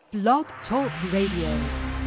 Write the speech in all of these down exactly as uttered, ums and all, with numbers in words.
Blog Talk Radio.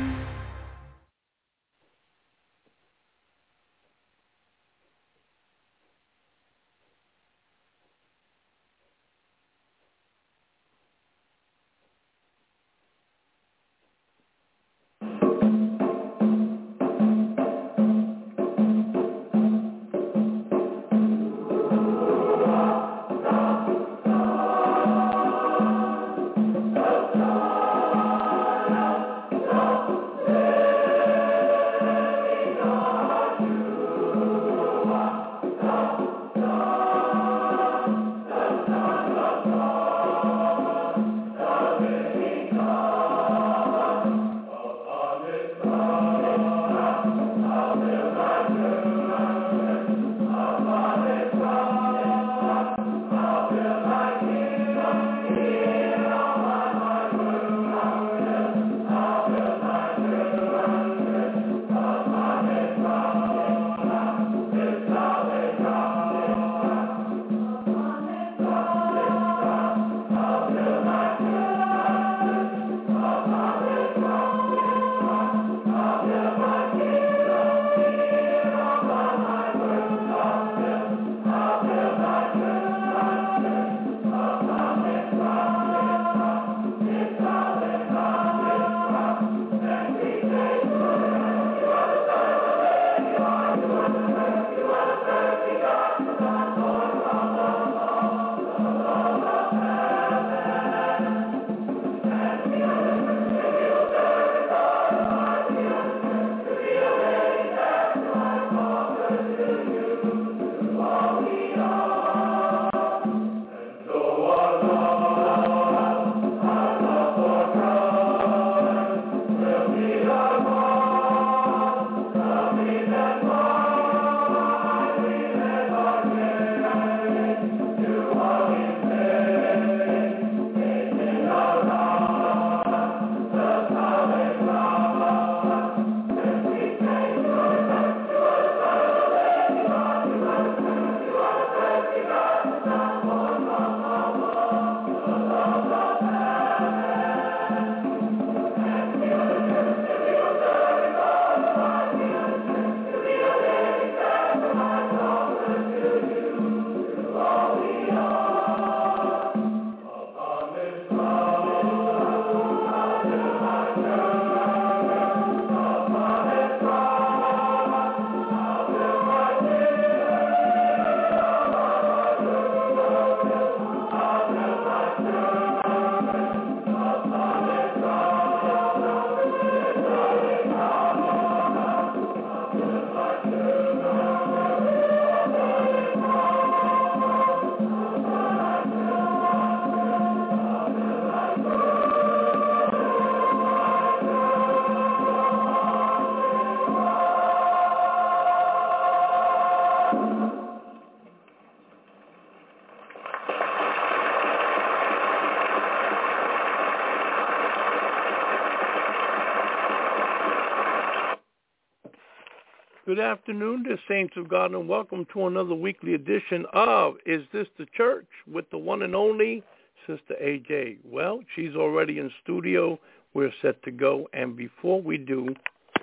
Good afternoon, dear saints of God, and welcome to another weekly edition of Is This the Church with the one and only Sister A J. Well, she's already in studio. We're set to go. And before we do,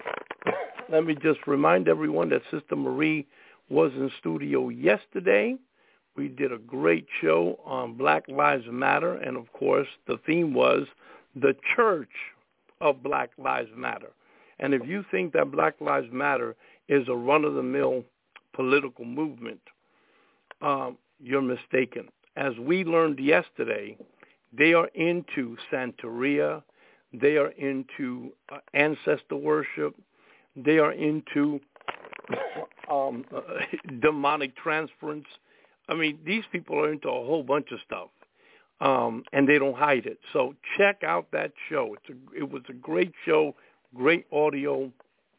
let me just remind everyone that Sister Marie was in studio yesterday. We did a great show on Black Lives Matter, and of course, the theme was the Church of Black Lives Matter. And if you think that Black Lives Matter is a run-of-the-mill political movement, um, you're mistaken. As we learned yesterday, they are into Santeria, they are into uh, ancestor worship, they are into um, uh, demonic transference. I mean, these people are into a whole bunch of stuff, um, and they don't hide it. So check out that show. It's a, it was a great show, great audio.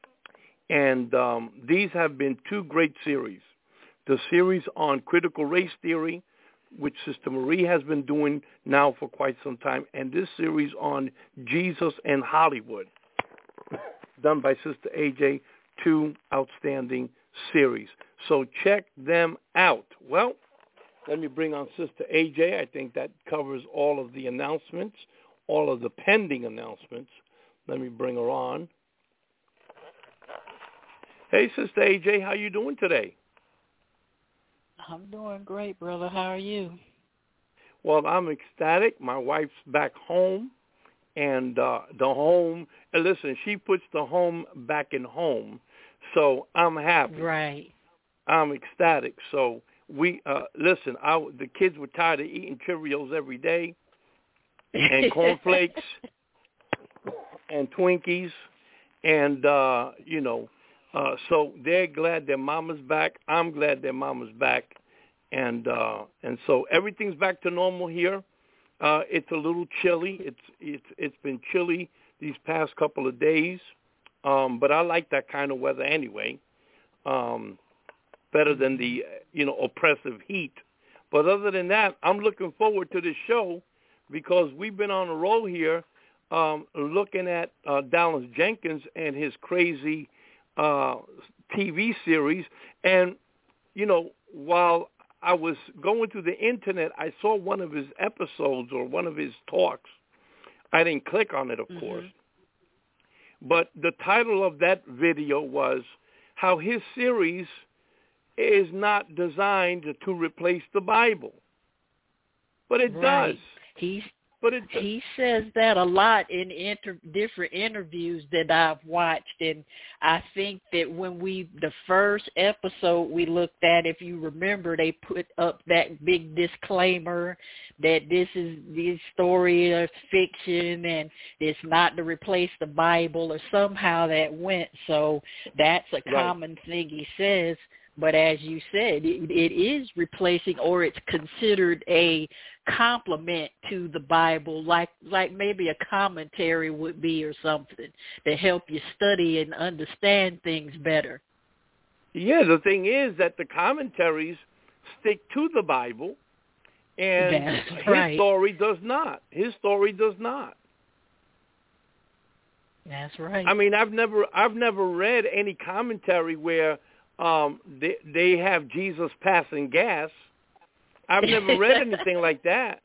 And um, these have been two great series. The series on critical race theory, which Sister Marie has been doing now for quite some time, and this series on Jesus and Hollywood, done by Sister A J, two outstanding series. So check them out. Well, let me bring on Sister A J. I think that covers all of the announcements, all of the pending announcements. Let me bring her on. Hey, Sister A J, how you doing today? I'm doing great, brother. How are you? Well, I'm ecstatic. My wife's back home, and uh, the home, and listen, she puts the home back in home, so I'm happy. Right. I'm ecstatic. So we, uh, listen, I, the kids were tired of eating Cheerios every day and cornflakes and Twinkies, and, uh, you know, uh, so they're glad their mama's back. I'm glad their mama's back. And uh, and so everything's back to normal here. Uh, it's a little chilly. It's it's it's been chilly these past couple of days, um, but I like that kind of weather anyway. Um, better than the you know oppressive heat. But other than that, I'm looking forward to this show because we've been on a roll here, um, looking at uh, Dallas Jenkins and his crazy uh, T V series. And you know, while I was going through the internet, I saw one of his episodes or one of his talks. I didn't click on it, of mm-hmm. course. But the title of that video was how his series is not designed to replace the Bible. But it right. does. He's But it he says that a lot in inter- different interviews that I've watched, and I think that when we the first episode we looked at, if you remember, they put up that big disclaimer that this is this story is fiction and it's not to replace the Bible, or somehow that went. So that's a right. common thing he says. But as you said, it, it is replacing, or it's considered a complement to the Bible, like like maybe a commentary would be or something to help you study and understand things better. Yeah, the thing is that the commentaries stick to the Bible, and That's his right. story does not. His story does not. That's right. I mean, I've never I've never read any commentary where um, they they have Jesus passing gas. I've never read anything like that,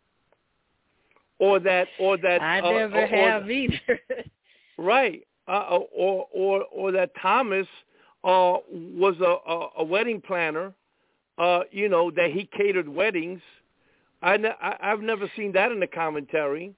or that, or that. I uh, never or, have or, either. Right, uh, or or or that Thomas uh, was a, a, a wedding planner. Uh, you know, that he catered weddings. I, I I've never seen that in the commentary.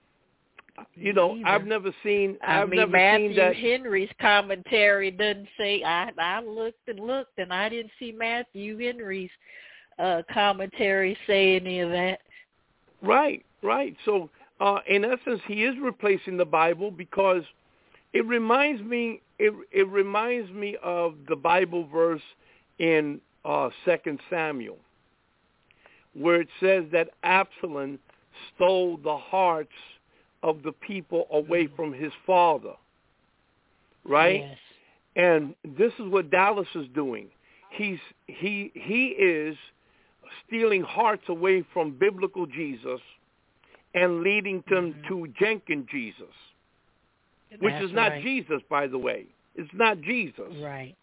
You know, either. I've never seen. I I've mean, never Matthew seen that. Henry's commentary doesn't say. I I looked and looked, and I didn't see Matthew Henry's Uh, commentary say any of that. Right, right. So, uh, in essence, he is replacing the Bible because it reminds me. It it reminds me of the Bible verse in uh, Second Samuel, where it says that Absalom stole the hearts of the people away from his father. Right, yes. and this is what Dallas is doing. He's he he is stealing hearts away from biblical Jesus and leading them mm-hmm. to Jenkins Jesus, which That's is not right. Jesus, by the way. It's not Jesus. Right.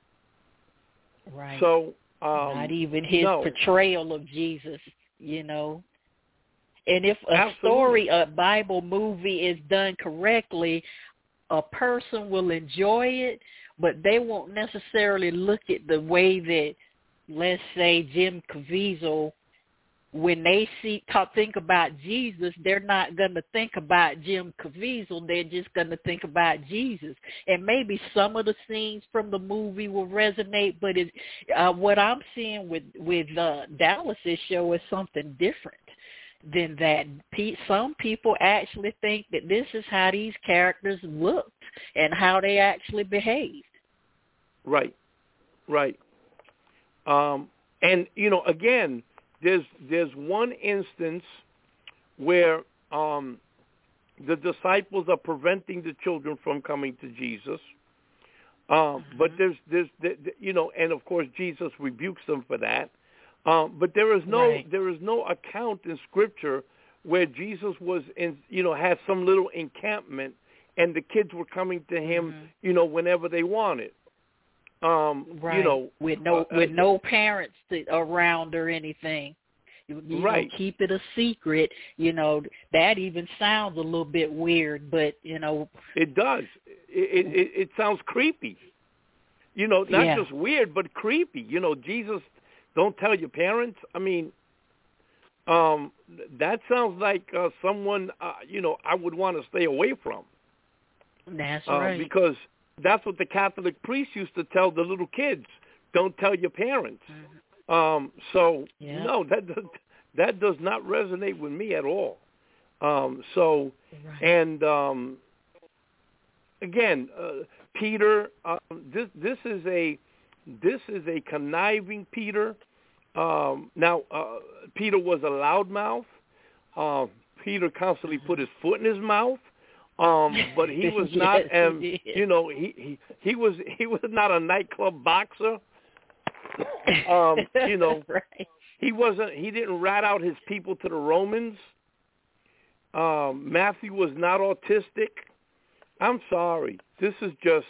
Right. So um, not even his no. portrayal of Jesus, you know. And if a Absolutely. story, a Bible movie is done correctly, a person will enjoy it, but they won't necessarily look at the way that, let's say, Jim Caviezel, when they see talk, think about Jesus, they're not going to think about Jim Caviezel. They're just going to think about Jesus. And maybe some of the scenes from the movie will resonate, but it, uh, what I'm seeing with, with uh, Dallas's show is something different than that. Some people actually think that this is how these characters looked and how they actually behaved. Right, right. Um, and, you know, again, there's there's one instance where um, the disciples are preventing the children from coming to Jesus. Um, mm-hmm. But there's, there's, there, you know, and of course Jesus rebukes them for that. Um, but there is no right. there is no account in Scripture where Jesus was in, you know, had some little encampment and the kids were coming to him, mm-hmm. you know, whenever they wanted. Um, right. You know, with no uh, with no parents to, around or anything. You, you right. know, keep it a secret. You know, that even sounds a little bit weird, but, you know. It does. It, it, it sounds creepy. You know, not yeah. just weird, but creepy. You know, Jesus, don't tell your parents. I mean, um, that sounds like uh, someone, uh, you know, I would want to stay away from. That's uh, right. Because that's what the Catholic priests used to tell the little kids. Don't tell your parents. Mm-hmm. Um, so, yeah. no, that does, that does not resonate with me at all. Um, so, right. and um, again, uh, Peter, uh, this this is a this is a conniving Peter. Um, now, uh, Peter was a loudmouth. Uh, Peter constantly put his foot in his mouth, um, but he was yes, not. Um, he you know, he, he he was he was not a nightclub boxer. um, you know, right. he wasn't. He didn't rat out his people to the Romans. Um, Matthew was not autistic. I'm sorry. This is just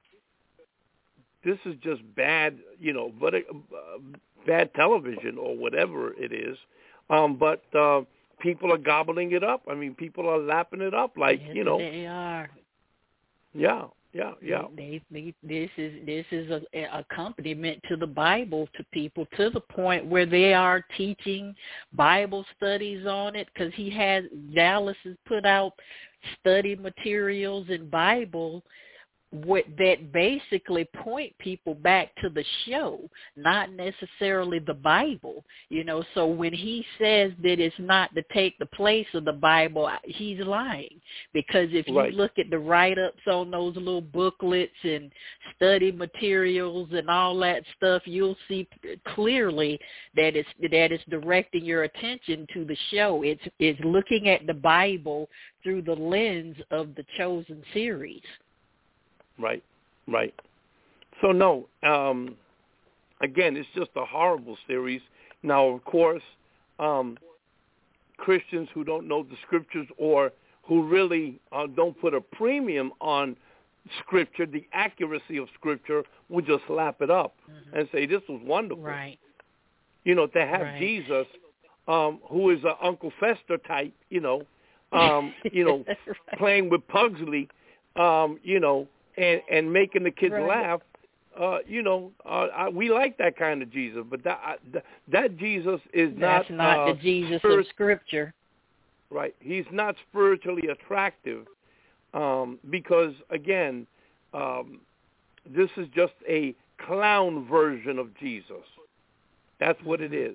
this is just bad, you know, but uh, bad television or whatever it is. Um, but uh, people are gobbling it up. I mean, people are lapping it up like, yes, you know. They are. Yeah, yeah, yeah. They, they, this is this is a, a accompaniment to the Bible to people, to the point where they are teaching Bible studies on it, because he has Dallas has put out study materials in Bible what that basically point people back to the show, not necessarily the Bible. You know, so when he says that it's not to take the place of the Bible, he's lying. Because if right. you look at the write-ups on those little booklets and study materials and all that stuff, you'll see clearly that it's that it's directing your attention to the show. It's it's looking at the Bible through the lens of the Chosen series. Right, right. So, no, um, again, it's just a horrible series. Now, of course, um, Christians who don't know the Scriptures or who really uh, don't put a premium on Scripture, the accuracy of Scripture, will just lap it up mm-hmm. and say, this was wonderful. Right. You know, to have right. Jesus, um, who is an Uncle Fester type, you know, um, you know, right. playing with Pugsley, um, you know, And, and making the kids right. laugh, uh, you know, uh, I, we like that kind of Jesus. But that that, that Jesus is That's not not uh, the Jesus spirit, of Scripture. Right. He's not spiritually attractive um, because, again, um, this is just a clown version of Jesus. That's what it is.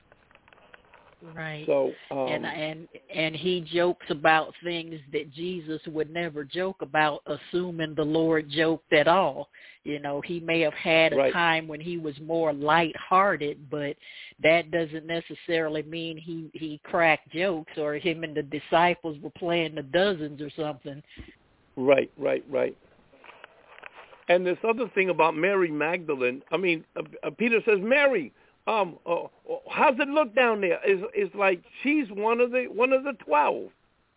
Right. So, um, and and and he jokes about things that Jesus would never joke about, assuming the Lord joked at all. You know, he may have had a right. time when he was more lighthearted, but that doesn't necessarily mean he, he cracked jokes or him and the disciples were playing the dozens or something. Right, right, right. And this other thing about Mary Magdalene, I mean, uh, Peter says, Mary, Um, uh, how's it look down there? It's, it's like she's one of the one of the twelve.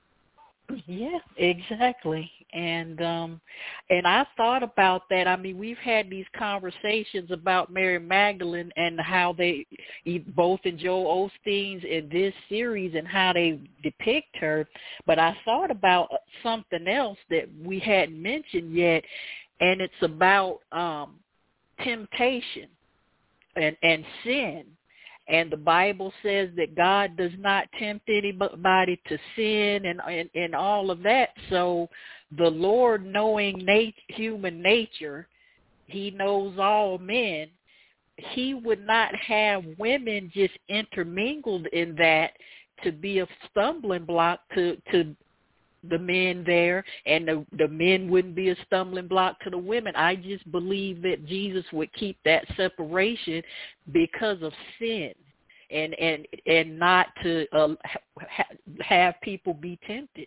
Yeah, exactly. And um, and I thought about that. I mean, we've had these conversations about Mary Magdalene and how they, both in Joel Osteen's in this series, and how they depict her. But I thought about something else that we hadn't mentioned yet, and it's about um, temptation. And, and sin. And the Bible says that God does not tempt anybody to sin and, and, and all of that. So the Lord, knowing nat- human nature, he knows all men. He would not have women just intermingled in that to be a stumbling block to, to the men there, and the, the men wouldn't be a stumbling block to the women. I just believe that Jesus would keep that separation because of sin, and and and not to uh, ha- have people be tempted.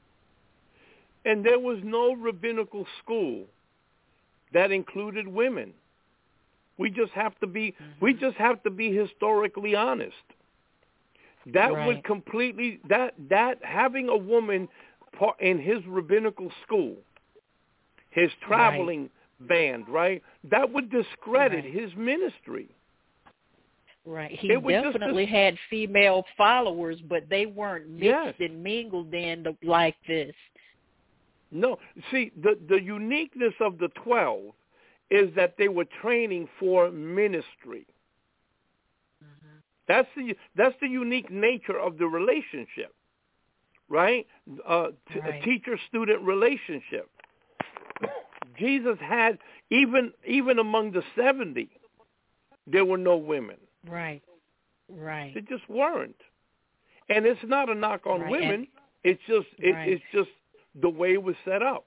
And there was no rabbinical school that included women. We just have to be mm-hmm. we just have to be historically honest. That right. would completely that that having a woman in his rabbinical school, his traveling right. band, right? That would discredit right. his ministry. Right. He It was definitely just had female followers, but they weren't mixed yes. and mingled in the, like this. No. See, the, the uniqueness of the twelve is that they were training for ministry. Mm-hmm. That's the that's the unique nature of the relationship, right? Uh, t- right. A teacher-student relationship. Jesus had, even even among the seventy, there were no women. Right, right. They just weren't. And it's not a knock on right. women. And, it's just it, right. it's just the way it was set up.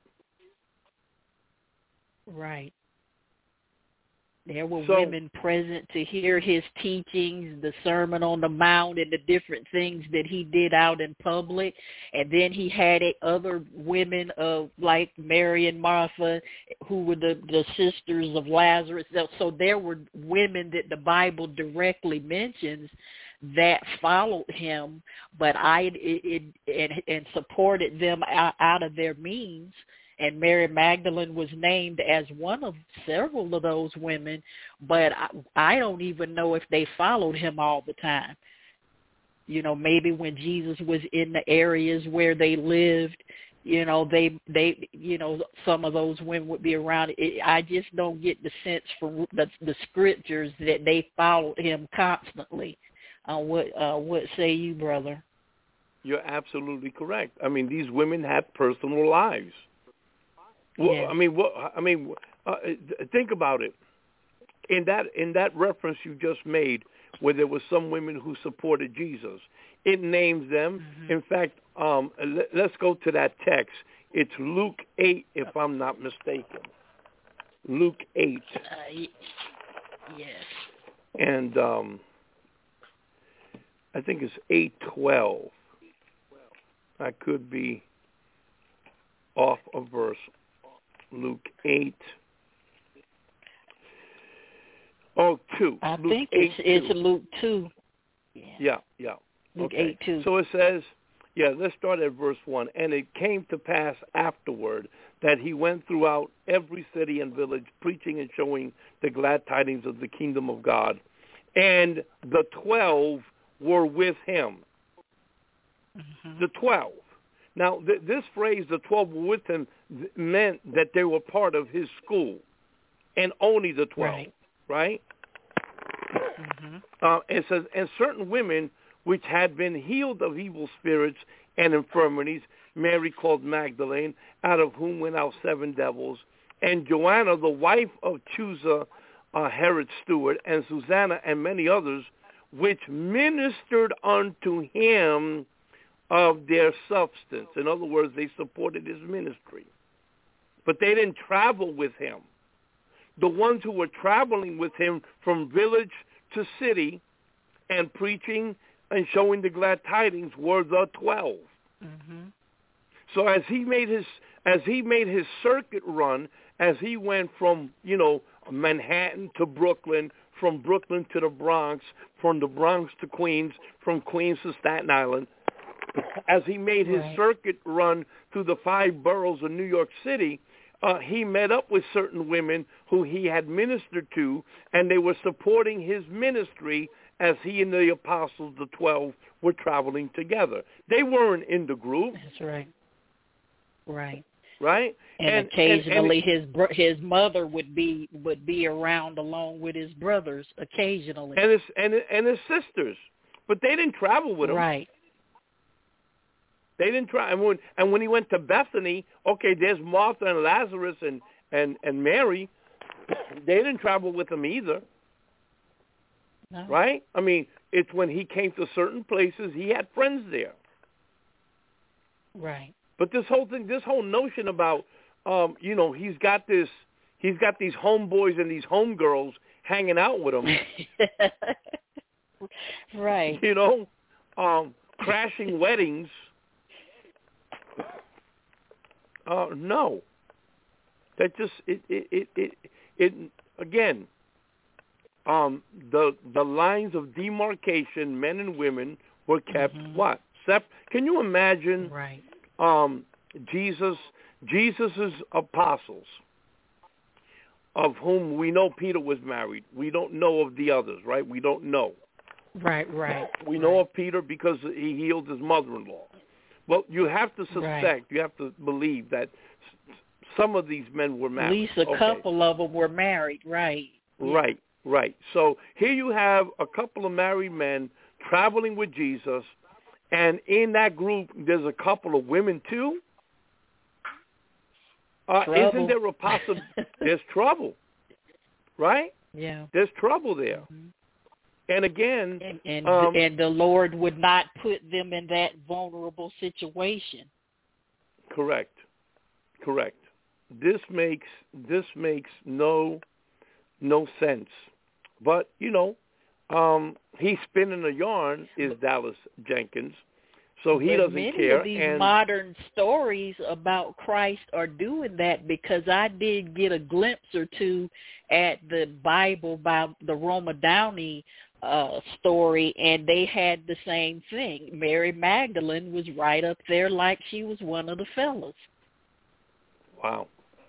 Right. There were so, women present to hear his teachings, the Sermon on the Mount, and the different things that he did out in public. And then he had other women of like Mary and Martha, who were the, the sisters of Lazarus. So there were women that the Bible directly mentions that followed him, but I it, it and, and supported them out, out of their means. And Mary Magdalene was named as one of several of those women, but I, I don't even know if they followed him all the time. You know, maybe when Jesus was in the areas where they lived, you know, they, they, you know, some of those women would be around. It, I just don't get the sense from the, the scriptures that they followed him constantly. Uh, what, uh, what say you, brother? You're absolutely correct. I mean, these women had personal lives. Well, yes. I mean, what, I mean, uh, think about it. In that in that reference you just made, where there were some women who supported Jesus, it names them. Mm-hmm. In fact, um, let, let's go to that text. It's Luke eight, if I'm not mistaken. Luke eight. Uh, yes. And um, I think it's eight twelve. I could be off a verse. Luke eight. Oh, two. I Luke think eight, it's, two. it's Luke two. Yeah, yeah. yeah. Luke okay. eight two. So it says, yeah, let's start at verse one. And it came to pass afterward that he went throughout every city and village, preaching and showing the glad tidings of the kingdom of God. And the twelve were with him. Mm-hmm. The twelve. Now, th- this phrase, the twelve were with him, th- meant that they were part of his school, and only the twelve, right? right? Mm-hmm. Uh, it says, and certain women which had been healed of evil spirits and infirmities, Mary called Magdalene, out of whom went out seven devils, and Joanna, the wife of Chuza, uh, Herod's steward, and Susanna, and many others, which ministered unto him of their substance. In other words, they supported his ministry. But they didn't travel with him. The ones who were traveling with him from village to city and preaching and showing the glad tidings were the twelve. Mm-hmm. So as he made his as he made his circuit run, as he went from, you know, Manhattan to Brooklyn, from Brooklyn to the Bronx, from the Bronx to Queens, from Queens to Staten Island, as he made his right. circuit run through the five boroughs of New York City, uh, he met up with certain women who he had ministered to, and they were supporting his ministry as he and the apostles, the twelve, were traveling together. They weren't in the group. That's right. Right. Right. And, and occasionally and, and, his bro- his mother would be would be around along with his brothers occasionally. And his and and his sisters, but they didn't travel with him. Right. They didn't try. And when, and when he went to Bethany, okay, there's Martha and Lazarus and, and, and Mary. They didn't travel with him either. No. Right? I mean, it's when he came to certain places, he had friends there. Right. But this whole thing, this whole notion about, um, you know, he's got this, he's got these homeboys and these homegirls hanging out with him. Right. You know, um, crashing weddings. Uh, no, that just it it, it it it again. Um, the the lines of demarcation, men and women, were kept mm-hmm. what? Sep- Can you imagine? Right. Um, Jesus, Jesus's apostles, of whom we know Peter was married. We don't know of the others, right? We don't know. Right, right. We know right. of Peter because he healed his mother-in-law. Well, you have to suspect, right. you have to believe that some of these men were married. At least a okay. couple of them were married, right. Right, yeah. right. So here you have a couple of married men traveling with Jesus, and in that group there's a couple of women too. Uh, isn't there a possible? There's trouble, right? Yeah. There's trouble there. Mm-hmm. And again, and and, um, and the Lord would not put them in that vulnerable situation. Correct, correct. This makes this makes no no sense. But you know, um, he's spinning a yarn is Dallas Jenkins, so he but doesn't many care. Of these and modern stories about Christ are doing that, because I did get a glimpse or two at the Bible by the Roma Downey uh, story, and they had the same thing. Mary Magdalene was right up there like she was one of the fellas. Wow.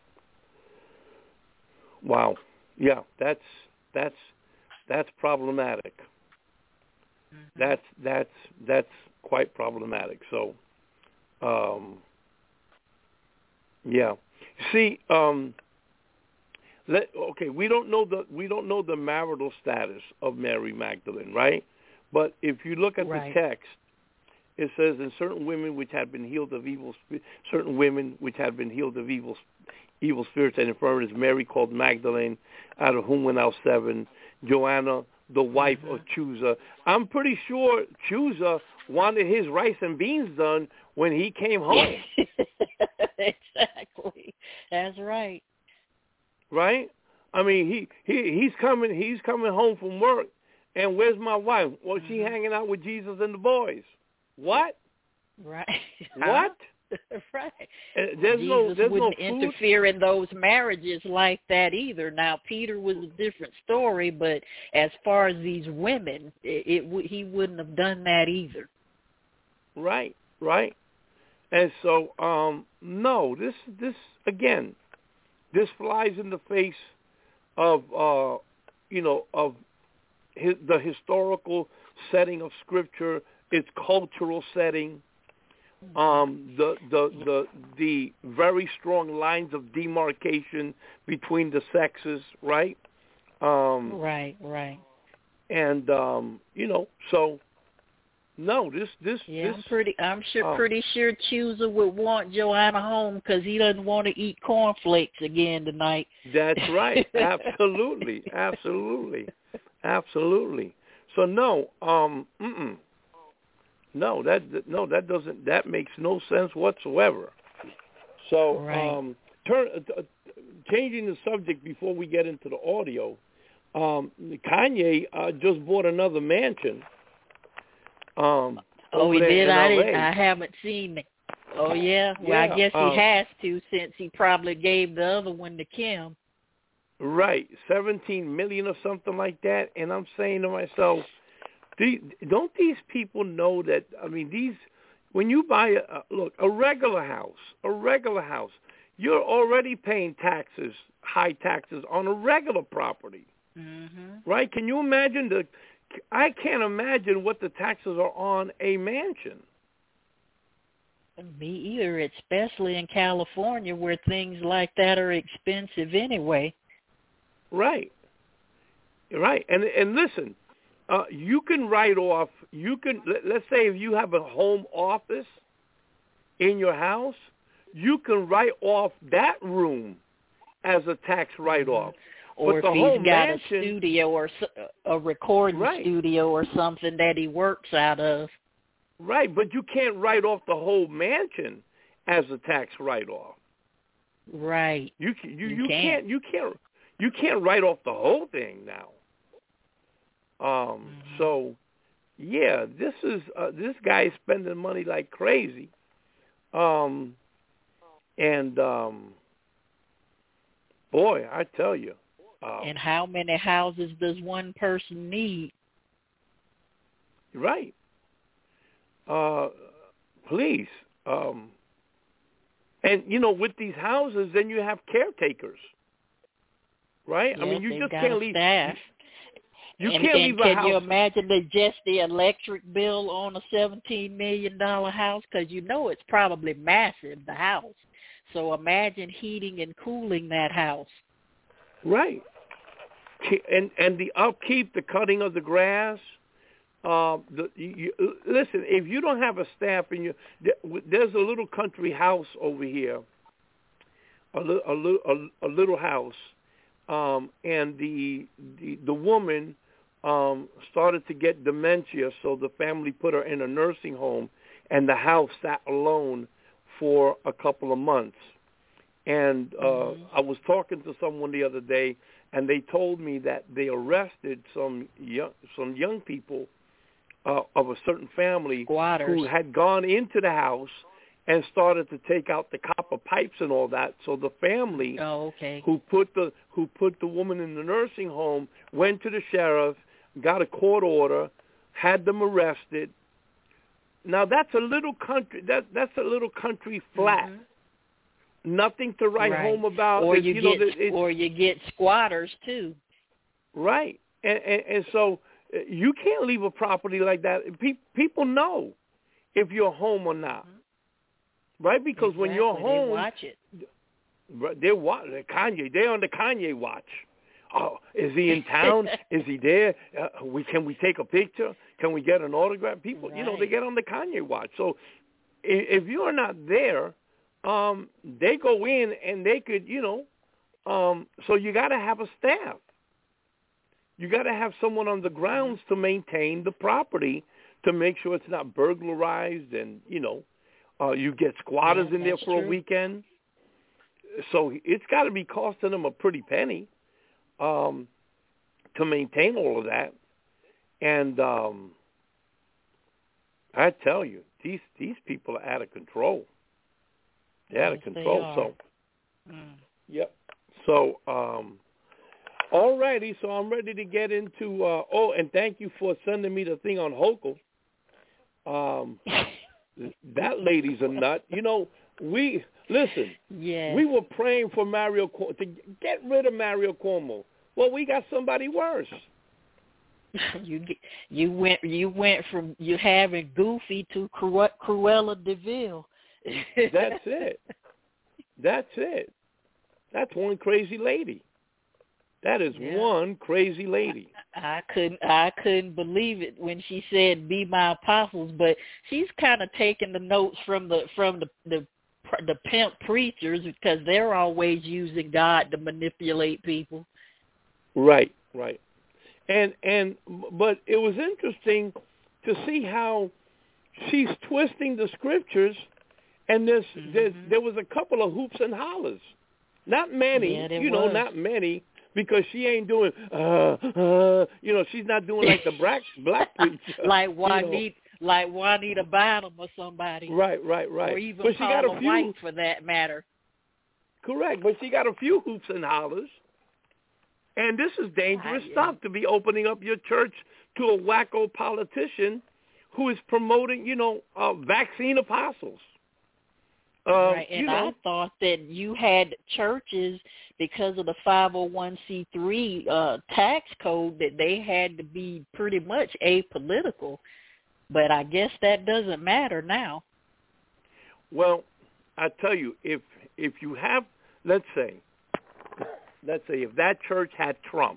Wow. Yeah, that's that's that's problematic. Mm-hmm. That's that's that's quite problematic. So, um, yeah. See, um, let, okay, we don't know the we don't know the marital status of Mary Magdalene, right? But if you look at right. the text, it says, "And certain women which had been healed of evil, certain women which had been healed of evil, evil spirits and infirmities, Mary called Magdalene, out of whom went out seven, Joanna, the wife mm-hmm. of Chusa." I'm pretty sure Chusa wanted his rice and beans done when he came home. Exactly. That's right. Right? I mean, he, he he's coming he's coming home from work, and where's my wife? Well, mm-hmm. she hanging out with Jesus and the boys. What? Right. What? Right. Uh, there's Jesus no there's wouldn't no food. interfere in those marriages like that either. Now, Peter was a different story, but as far as these women, it, it he wouldn't have done that either. Right, right. And so, um, no, this this again, this flies in the face of uh, you know of his, the historical setting of Scripture, its cultural setting. Um, the, the the the very strong lines of demarcation between the sexes, right? Um, right, right. And um, you know, so no, this this yeah, this. I'm pretty. I'm sure, uh, pretty sure Chusa would want Joanna home because he doesn't want to eat cornflakes again tonight. That's right. Absolutely, absolutely, absolutely. So no, um, mm-mm. No, that no, that doesn't. That makes no sense whatsoever. So, right. um, turn uh, changing the subject before we get into the audio. Um, Kanye uh, just bought another mansion. Um, oh, he did. did. I L A. didn't. I haven't seen it. Oh yeah. Well, yeah, I guess he um, has to, since he probably gave the other one to Kim. Right, seventeen million or something like that. And I'm saying to myself, don't these people know that, I mean, these, when you buy, a, look, a regular house, a regular house, you're already paying taxes, high taxes on a regular property, mm-hmm. right? Can you imagine the, I can't imagine what the taxes are on a mansion. Me either, especially in California where things like that are expensive anyway. Right, right. And, and listen, Uh, you can write off, you can, let, let's say if you have a home office in your house, you can write off that room as a tax write-off. Or but if the he's home got mansion, a studio or a recording right. studio or something that he works out of. Right, but you can't write off the whole mansion as a tax write-off. Right. You, you, you, you you can't. can't, you can't, you can't write off the whole thing now. Um, mm-hmm. So, yeah, this is uh, this guy is spending money like crazy, um, and um, boy, I tell you. Um, and how many houses does one person need? Right. Uh, please, um, and you know, with these houses, then you have caretakers, right? Yes, I mean, you they've just got can't a leave. Staff. You and, can't and leave a can house. you imagine the, just the electric bill on a seventeen million dollars house? Because you know it's probably massive, the house. So imagine heating and cooling that house. Right. And and the upkeep, the cutting of the grass. Uh, the, you, you, listen, if you don't have a staff in your, there's a little country house over here, a, li- a, li- a, a little house, um, and the, the the woman um, started to get dementia, so the family put her in a nursing home, and the house sat alone for a couple of months. And uh, mm-hmm. I was talking to someone the other day, and they told me that they arrested some young, some young people uh, of a certain family Squatters. who had gone into the house and started to take out the copper pipes and all that. So the family oh, okay. who put the who put the woman in the nursing home went to the sheriff, got a court order, had them arrested. Now that's a little country. That that's a little country flat. Mm-hmm. Nothing to write right. home about. Or it, you, you get, know, it, or you get squatters too. Right, and, and, and so you can't leave a property like that. Pe- people know if you're home or not, mm-hmm. right? Because exactly. when you're home, they watch it. They're watching Kanye. They're on the Kanye watch. Oh, is he in town? Is he there? Uh, we can we take a picture? Can we get an autograph? People, right. you know, they get on the Kanye watch. So if, if you're not there, um, they go in and they could, you know. Um, so you got to have a staff. You got to have someone on the grounds to maintain the property to make sure it's not burglarized and, you know, uh, you get squatters yeah, in there for true. a weekend. So it's got to be costing them a pretty penny um, to maintain all of that. And um, I tell you, these these people are out of control. They're out of yes, control. So, mm. yep. So, um, all righty. So I'm ready to get into. Uh, oh, and thank you for sending me the thing on Hochul. Um, that lady's a nut. You know, we listen. Yes. We were praying for Mario Cuomo, to get rid of Mario Cuomo. Well, we got somebody worse. You you went you went from you having Goofy to Cru- Cruella de Vil. That's it. That's it. That's one crazy lady. That is yeah. one crazy lady. I, I couldn't I couldn't believe it when she said "Be my apostles," but she's kind of taking the notes from the from the the the pimp preachers because they're always using God to manipulate people. Right, right. And and but it was interesting to see how she's twisting the scriptures, and there's, mm-hmm. there's there was a couple of hoops and hollers, not many, yeah, you know, was. not many, because she ain't doing, uh, uh, you know, she's not doing like the black black preacher, like Juanita, you know. like Juanita Bynum or somebody, right, right, right, or even but she Paula got a few, White for that matter. Correct, but she got a few hoops and hollers. And this is dangerous I, stuff to be opening up your church to a wacko politician who is promoting, you know, uh, vaccine apostles. Uh, right, and you know, I thought that you had churches because of the five oh one c three uh, tax code that they had to be pretty much apolitical, but I guess that doesn't matter now. Well, I tell you, if if you have, let's say, let's say if that church had Trump,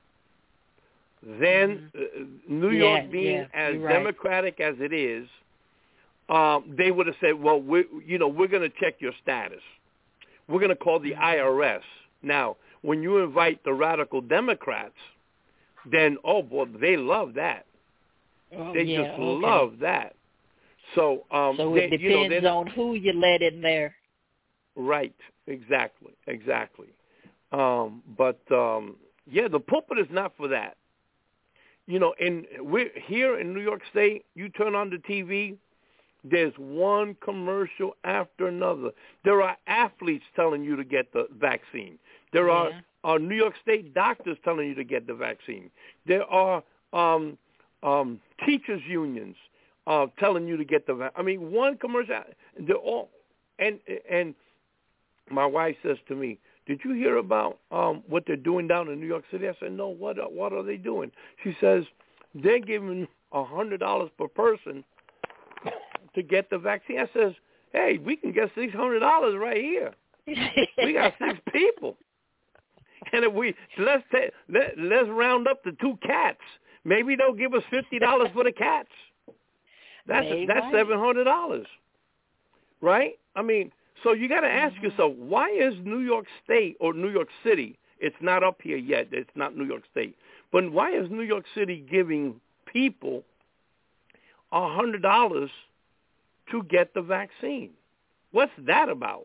then mm-hmm. uh, New yeah, York being yeah, as right. democratic as it is, um, they would have said, well, we, you know, we're going to check your status. We're going to call the I R S. Now, when you invite the radical Democrats, then, oh, boy, they love that. Oh, they yeah, just okay. love that. So, um, so they, it depends you know, on who you let in there. Right, exactly, exactly. Um, but, um, yeah, the pulpit is not for that. You know, and we're here in New York State, you turn on the T V, there's one commercial after another. There are athletes telling you to get the vaccine. There yeah. are, are New York State doctors telling you to get the vaccine. There are um, um, teachers' unions uh, telling you to get the vaccine. I mean, one commercial, they're all, and, and my wife says to me, did you hear about um, what they're doing down in New York City? I said, no, what are, what are they doing? She says, they're giving one hundred dollars per person to get the vaccine. I says, hey, we can get six hundred dollars right here. We got six people. And if we, let's, ta- let, let's round up the two cats. Maybe they'll give us fifty dollars for the cats. That's Maybe. that's seven hundred dollars, right? I mean, so you got to ask mm-hmm. yourself, why is New York State or New York City, it's not up here yet, it's not New York State, but why is New York City giving people one hundred dollars to get the vaccine? What's that about?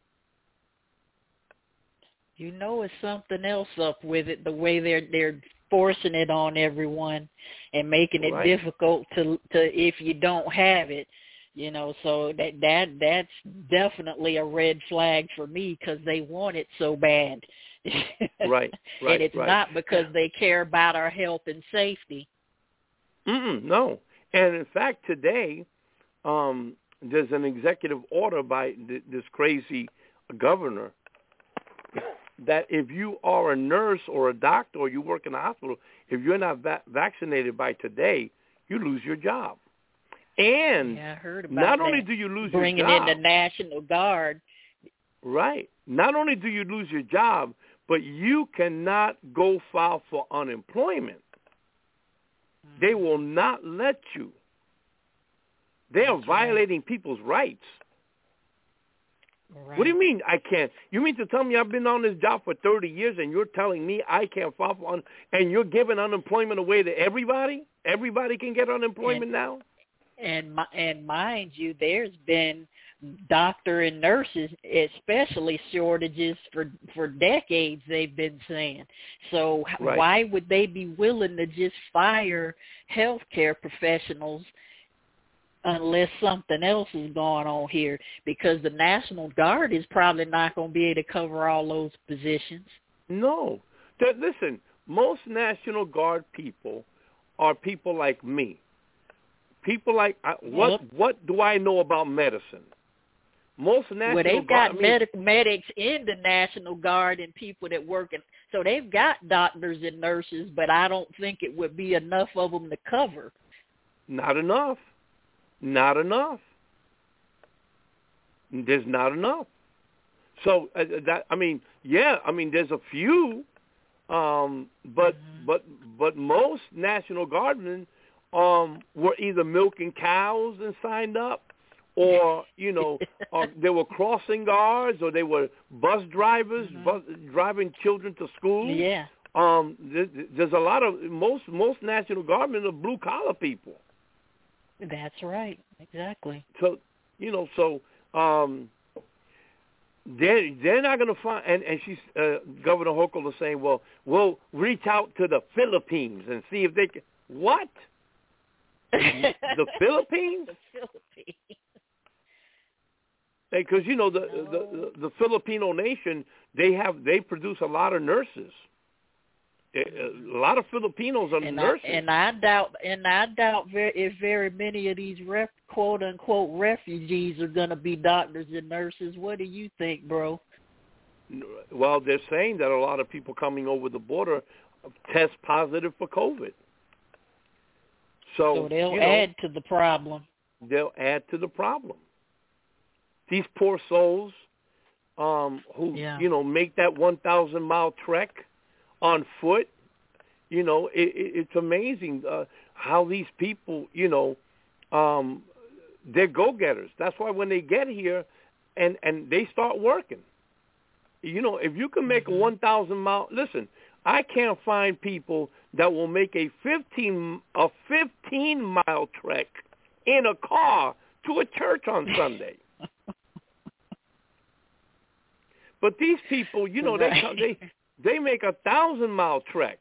You know, it's something else up with it, the way they're they're forcing it on everyone and making it Right. difficult to to if you don't have it, you know. So that that that's definitely a red flag for me, because they want it so bad. Right, right, and it's right. not because they care about our health and safety. Mm-mm, no. And in fact, today um, there's an executive order by th- this crazy governor that if you are a nurse or a doctor or you work in a hospital, if you're not va- vaccinated by today, you lose your job. And yeah, I heard about not that. only do you lose Bringing your job, in the National Guard. Right. Not only do you lose your job, but you cannot go file for unemployment. Mm-hmm. They will not let you. They That's are violating right. people's rights. Right. What do you mean I can't? You mean to tell me I've been on this job for thirty years and you're telling me I can't file for un- and you're giving unemployment away to everybody? Everybody can get unemployment and, now? And and mind you, there's been doctor and nurses, especially shortages for for decades, they've been saying. So right. why would they be willing to just fire healthcare professionals unless something else is going on here? Because the National Guard is probably not going to be able to cover all those positions. No. Th- listen, most National Guard people are people like me. People like, I, what yep. What do I know about medicine? Most National well, they've Guard, got I mean, medic, medics in the National Guard and people that work in, so they've got doctors and nurses, but I don't think it would be enough of them to cover. Not enough. Not enough. There's not enough. So uh, that I mean, yeah, I mean, there's a few, um, but mm-hmm. but but most National Guardsmen um, were either milking cows and signed up, or you know, uh, they were crossing guards, or they were bus drivers, mm-hmm. bus, driving children to school. Yeah. Um, there, there's a lot of most most National Guardsmen are blue collar people. That's right. Exactly. So, you know, so um, they're, they're not going to find, and, and she's, uh, Governor Hochul is saying, well, we'll reach out to the Philippines and see if they can, what? The Philippines? The Philippines. Because, you know, the, no. the, the, the Filipino nation, they have, they produce a lot of nurses. A lot of Filipinos are and nurses, I, and I doubt, and I doubt very, if very many of these ref, quote unquote refugees are going to be doctors and nurses. What do you think, bro? Well, they're saying that a lot of people coming over the border test positive for COVID. So, so they'll you know, add to the problem. They'll add to the problem. These poor souls, um, who yeah. you know make that one thousand mile trek on foot, you know, it, it, it's amazing uh, how these people, you know, um, they're go-getters. That's why when they get here and, and they start working, you know, if you can make mm-hmm. a one thousand mile, listen, I can't find people that will make a fifteen a fifteen mile trek in a car to a church on Sunday. But these people, you know, right. they they they make a thousand mile trek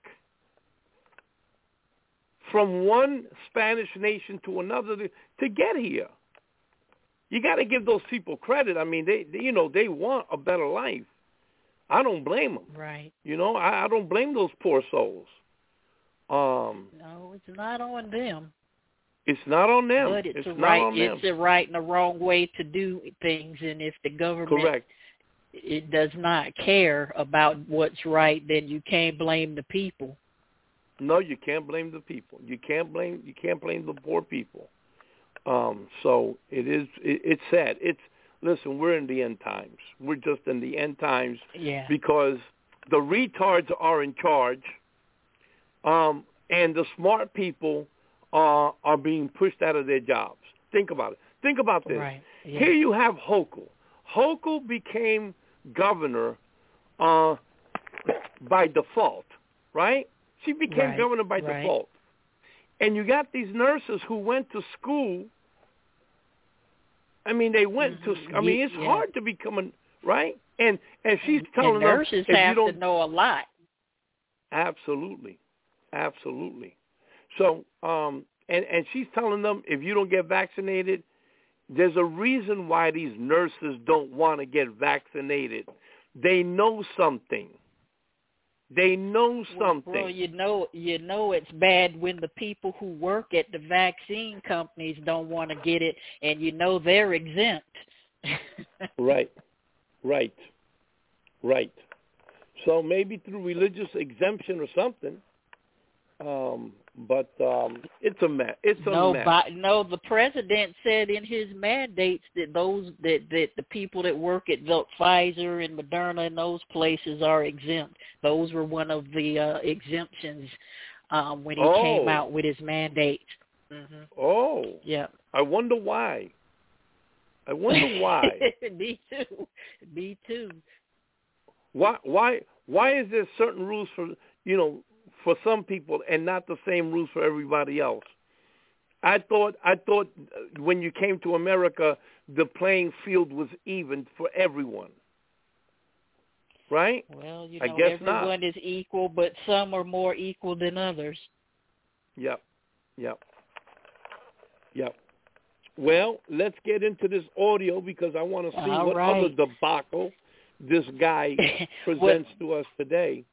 from one Spanish nation to another to, to get here. You got to give those people credit. I mean, they, they you know they want a better life. I don't blame them. Right. You know, I, I don't blame those poor souls. Um, no, it's not on them. It's not on them. But it's, it's a not right. on It's them. a right and a wrong way to do things, and if the government correct it does not care about what's right, then you can't blame the people. No, you can't blame the people. You can't blame you can't blame the poor people. Um, so it is it, it's sad. It's listen, we're in the end times. We're just in the end times yeah. because the retards are in charge, um, and the smart people are are being pushed out of their jobs. Think about it. Think about this. Right. Yeah. Here you have Hochul. Hochul became governor uh, by default, right? She became right. governor by right. default. And you got these nurses who went to school. I mean, they went mm-hmm. to. I mean, it's yeah. hard to become a right. And and she's and, telling and them nurses if have you don't to know a lot. Absolutely, absolutely. So, um, and and she's telling them if you don't get vaccinated, there's a reason why these nurses don't want to get vaccinated. They know something. They know something. Well, you know, you know it's bad when the people who work at the vaccine companies don't want to get it, and you know they're exempt. Right, right, right. So maybe through religious exemption or something. Um, but um, it's a mess. It's a no, mess. But, no, the president said in his mandates that those that, that the people that work at Pfizer and Moderna and those places are exempt. Those were one of the uh, exemptions um, when he oh. came out with his mandates. Mm-hmm. Oh, yeah. I wonder why. I wonder why. Me too. Me too. Why? Why? Why is there certain rules for you know? for some people and not the same rules for everybody else? I thought I thought when you came to America, the playing field was even for everyone. Right? Well, you I know, guess everyone not. is equal, but some are more equal than others. Yep. Yep. Yep. Well, let's get into this audio because I want to see All what right. other debacle this guy presents to us today.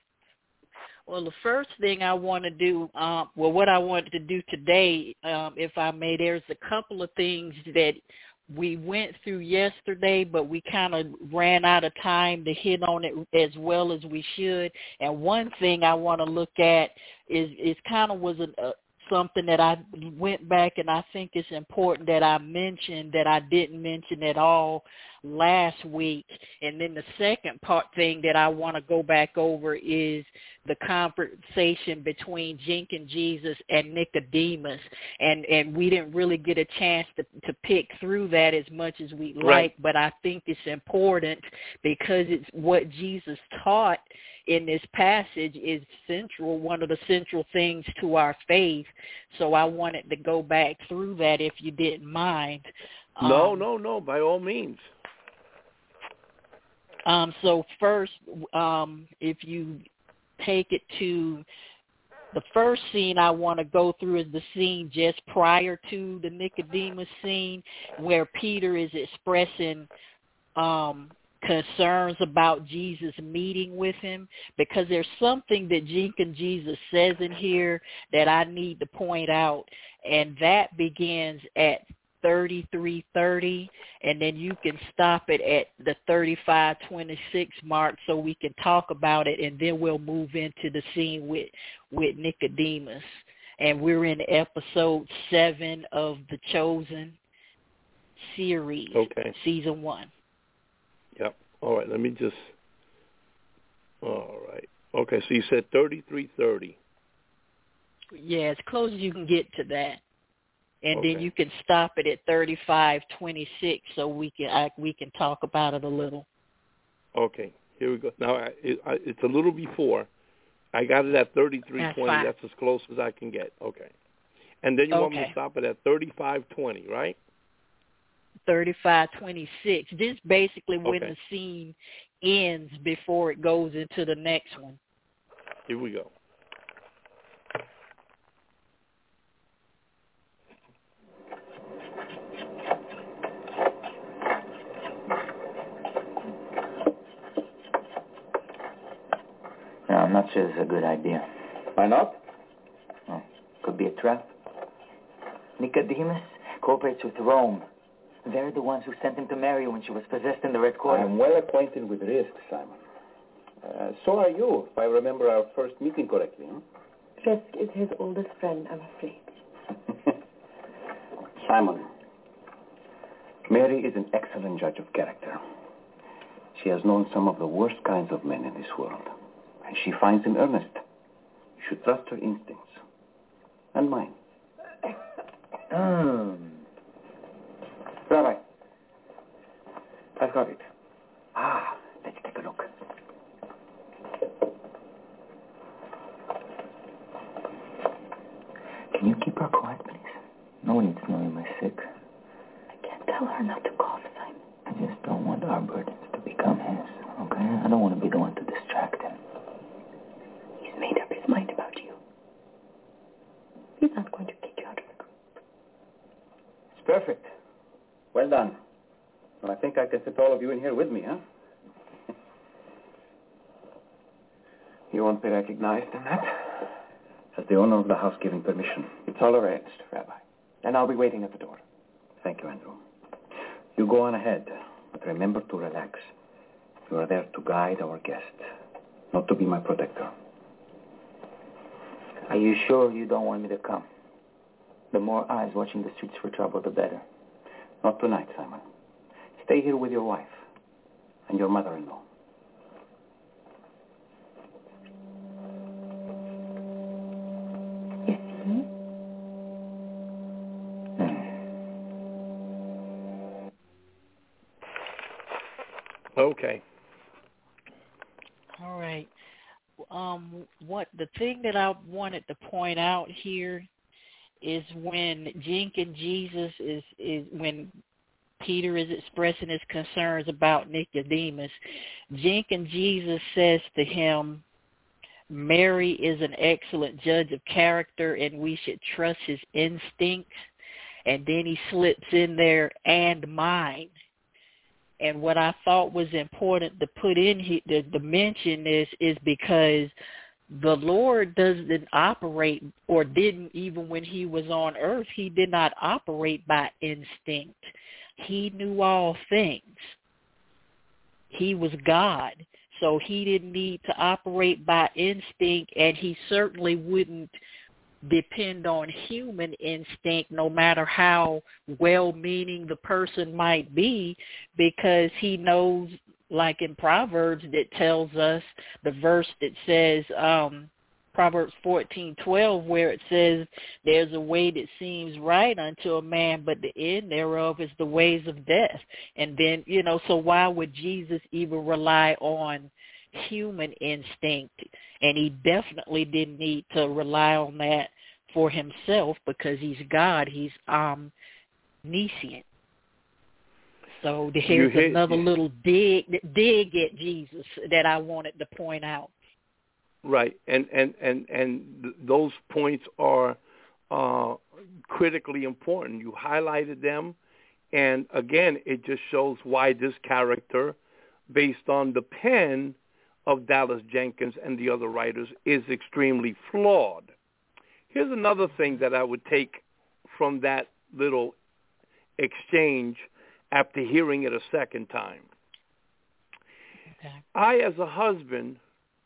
Well, the first thing I want to do, um, well, what I wanted to do today, um, if I may, there's a couple of things that we went through yesterday, but we kind of ran out of time to hit on it as well as we should. And one thing I want to look at is, is kind of was a, a something that I went back and I think it's important that I mentioned that I didn't mention at all last week. And then the second part thing that I want to go back over is the conversation between Jenkins Jesus and Nicodemus. And and we didn't really get a chance to, to pick through that as much as we'd Right. like, but I think it's important because it's what Jesus taught in this passage is central, one of the central things to our faith. So I wanted to go back through that if you didn't mind. No, um, no, no, by all means. Um, so first, um, if you take it to the first scene I want to go through is the scene just prior to the Nicodemus scene where Peter is expressing um, concerns about Jesus meeting with him, because there's something that Jenkins Jesus says in here that I need to point out, and that begins at thirty-three thirty, and then you can stop it at the thirty-five twenty-six mark so we can talk about it, and then we'll move into the scene with with Nicodemus. And we're in episode seven of the Chosen series, Okay. season one. Yep. All right, let me just, all right. Okay, so you said thirty-three thirty. Yeah, as close as you can get to that. And Okay. then you can stop it at thirty-five twenty-six so we can I, we can talk about it a little. Okay, here we go. Now, I, it, I, it's a little before. I got it at thirty-three twenty. That's, That's as close as I can get. Okay. And then you want me to Okay. stop it at thirty-five twenty, right? thirty-five twenty-six. This is basically when Okay. the scene ends before it goes into the next one. Here we go. No, I'm not sure it's a good idea. Why not? Oh, could be a trap. Nicodemus cooperates with Rome. They're the ones who sent him to Mary when she was possessed in the Red Quarter. I'm well acquainted with risks, Simon. Uh, so are you, if I remember our first meeting correctly. Huh? Risk is his oldest friend, I'm afraid. Simon, Mary is an excellent judge of character. She has known some of the worst kinds of men in this world, and she finds him earnest. You should trust her instincts. And mine. Um. Rabbi, I've got it. Ah, let's take a look. Can you keep her quiet, please? No one needs to know you're sick. I can't tell her not to cough, Simon. I just don't want our burdens to become his, okay? I don't want to be the one to distract him. He's made up his mind about you. He's not going to kick you out of the group. It's perfect. Well done. Well, I think I can fit all of you in here with me, huh? You won't be recognized in that? Has the owner of the house given permission? It's all arranged, Rabbi. And I'll be waiting at the door. Thank you, Andrew. You go on ahead, but remember to relax. You are there to guide our guest, not to be my protector. Are you sure you don't want me to come? The more eyes watching the streets for trouble, the better. Not tonight, Simon. Stay here with your wife and your mother-in-law. Is he? Okay. All right. Um, what the thing that I wanted to point out here is when Jenkins Jesus is is when Peter is expressing his concerns about Nicodemus, Jenkins Jesus says to him, Mary is an excellent judge of character and we should trust his instincts. And then he slips in there, and mine. And what I thought was important to put in here, to, to mention this, is because the Lord doesn't operate, or didn't even when he was on earth, he did not operate by instinct. He knew all things. He was God. So he didn't need to operate by instinct, and he certainly wouldn't depend on human instinct, no matter how well-meaning the person might be, because he knows, like in Proverbs that tells us, the verse that says, um, Proverbs fourteen twelve, where it says, there's a way that seems right unto a man, but the end thereof is the ways of death. And then, you know, so why would Jesus even rely on human instinct? And he definitely didn't need to rely on that for himself, because he's God. He's omniscient. So here's hit, another little dig dig at Jesus that I wanted to point out. Right, and and and and th- those points are uh, critically important. You highlighted them, and again, it just shows why this character, based on the pen of Dallas Jenkins and the other writers, is extremely flawed. Here's another thing that I would take from that little exchange after hearing it a second time. Okay. I, as a husband,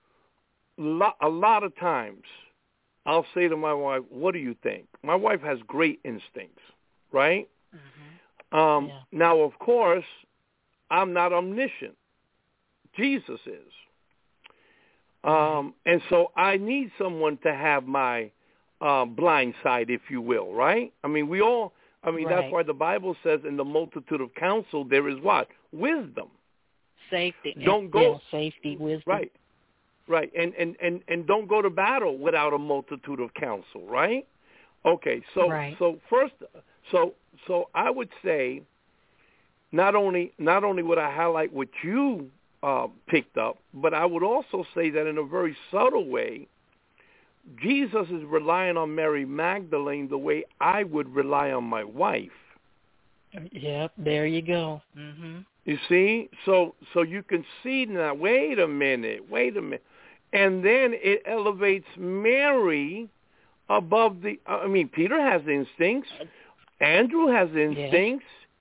lo- a lot of times, I'll say to my wife, what do you think? My wife has great instincts, right? Mm-hmm. Um, yeah. Now, of course, I'm not omniscient. Jesus is. Um, and so I need someone to have my uh, blind side, if you will, right? I mean, we all, I mean, Right. that's why the Bible says in the multitude of counsel there is what? Wisdom. Safety. Don't go. Yeah, safety, wisdom. Right. Right. And, and, and, and don't go to battle without a multitude of counsel, right? Okay. So, Right. so first, so, so I would say not only, not only would I highlight what you Uh, picked up, but I would also say that in a very subtle way, Jesus is relying on Mary Magdalene the way I would rely on my wife. Yep, there you go. Mm-hmm. You see? So so you can see now, wait a minute, wait a minute. And then it elevates Mary above the, I mean, Peter has instincts. Andrew has instincts. Yes.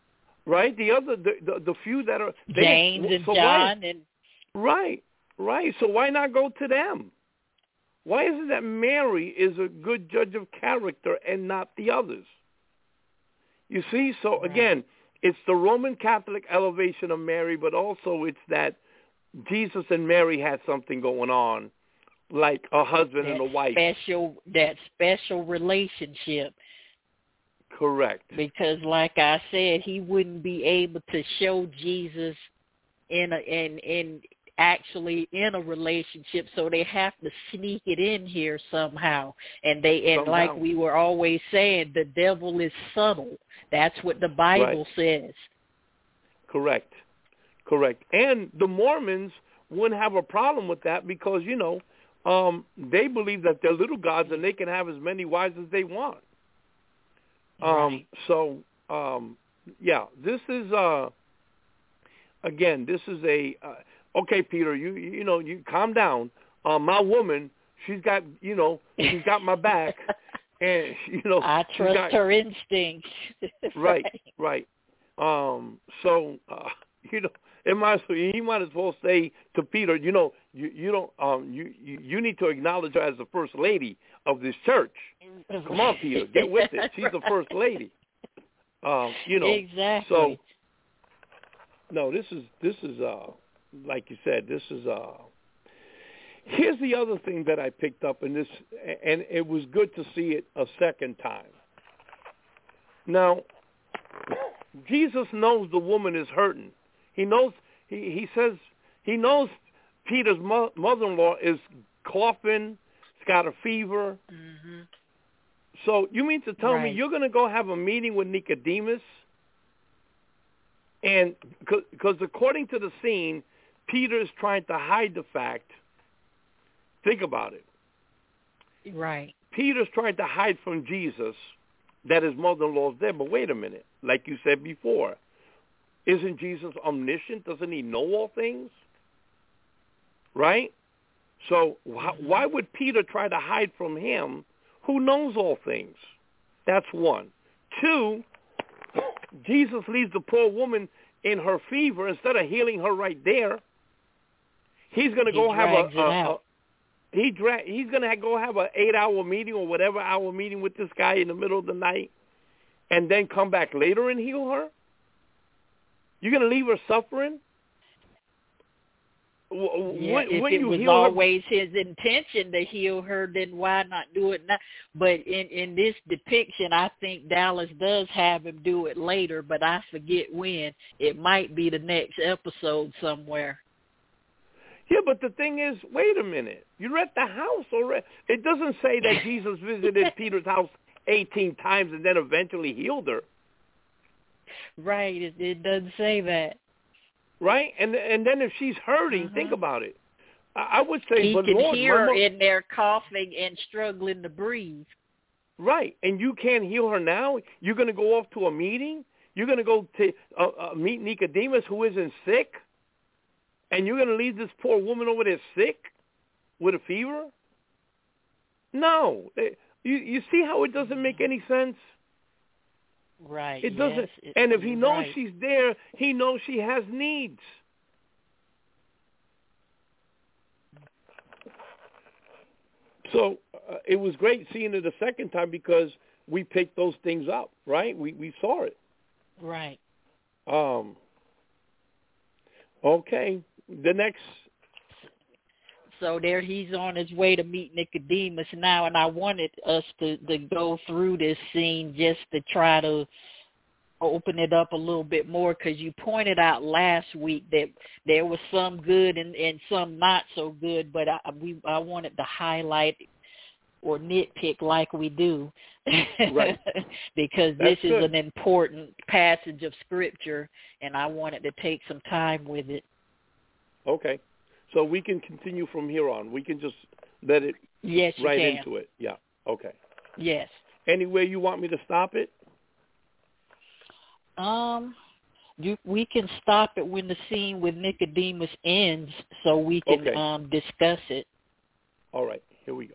right? The other, the the, the few that are they, James and so John why, and right, right. So why not go to them? Why is it that Mary is a good judge of character and not the others? You see, so right. again, it's the Roman Catholic elevation of Mary, but also it's that Jesus and Mary had something going on, like a husband that and a wife. Special, that special relationship. Correct. Because, like I said, he wouldn't be able to show Jesus in a, in in actually in a relationship, so they have to sneak it in here somehow. And they and somehow. like we were always saying, the devil is subtle. That's what the Bible right. says. Correct. Correct. And the Mormons wouldn't have a problem with that because, you know, um, they believe that they're little gods and they can have as many wives as they want. Um, right. So, um, yeah, this is, uh, again, this is a, uh, okay, Peter, you, you know, you calm down. Uh, my woman, she's got, you know, she's got my back. And, you know, I trust got, her instincts. right, right. Um, so, uh, you know, it might, he might as well say to Peter, you know, you, you don't, um, you, you, you need to acknowledge her as the first lady of this church. Come on, Peter, get with it. She's the first lady. Um, you know, exactly. So, no, this is this is uh, like you said, this is uh. Here's the other thing that I picked up in this, and it was good to see it a second time. Now, Jesus knows the woman is hurting. He knows, he, he says, he knows Peter's mo- mother-in-law is coughing, she's got a fever. Mm-hmm. So you mean to tell right. me you're going to go have a meeting with Nicodemus? And because according to the scene, Peter is trying to hide the fact. Think about it. Right. Peter's trying to hide from Jesus that his mother-in-law is dead. But wait a minute. Like you said before, isn't Jesus omniscient? Doesn't he know all things? Right? So wh- why would Peter try to hide from him who knows all things? That's one. Two, Jesus leaves the poor woman in her fever. Instead of healing her right there, he's going to go have a, a, a he dra- he's going to go have an eight-hour meeting or whatever hour meeting with this guy in the middle of the night and then come back later and heal her? You're going to leave her suffering? Yeah, when, if when it you was heal always her... his intention to heal her, then why not do it now? But in, in this depiction, I think Dallas does have him do it later, but I forget when. It might be the next episode somewhere. Yeah, but the thing is, wait a minute. You're at the house already. It doesn't say that Jesus visited Peter's house eighteen times and then eventually healed her. Right. It, it doesn't say that. Right? And and then if she's hurting, uh-huh. think about it. I, I would say, he but can Lord, hear her mama, in there coughing and struggling to breathe. Right. And you can't heal her now? You're going to go off to a meeting? You're going to go to uh, uh, meet Nicodemus who isn't sick? And you're going to leave this poor woman over there sick with a fever? No. You, you see how it doesn't make any sense? Right. It yes, doesn't. it, And if he knows right. she's there, he knows she has needs. So uh, it was great seeing it a second time because we picked those things up, right? We we saw it. Right. Um. Okay. The next. So there he's on his way to meet Nicodemus now, and I wanted us to, to go through this scene just to try to open it up a little bit more, because you pointed out last week that there was some good and, and some not so good, but I, we, I wanted to highlight or nitpick like we do, right. because That's this is good. an important passage of Scripture, and I wanted to take some time with it. Okay. So we can continue from here on. We can just let it yes, right you can. into it. Yeah. Okay. Yes. Anywhere you want me to stop it? Um, you, we can stop it when the scene with Nicodemus ends, so we can okay. um, discuss it. All right. Here we go.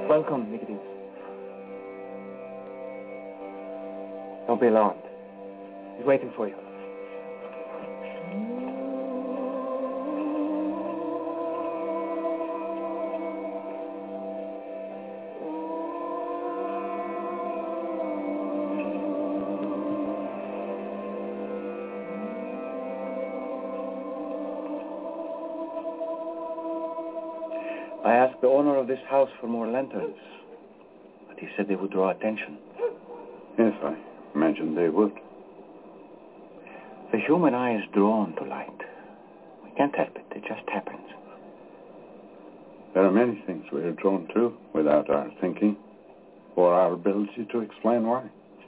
Welcome, Nicodemus. Don't be alarmed. He's waiting for you. I asked the owner of this house for more lanterns, but he said they would draw attention. Yes, I imagine they would. The human eye is drawn to light. We can't help it. It just happens. There are many things we are drawn to without our thinking or our ability to explain why.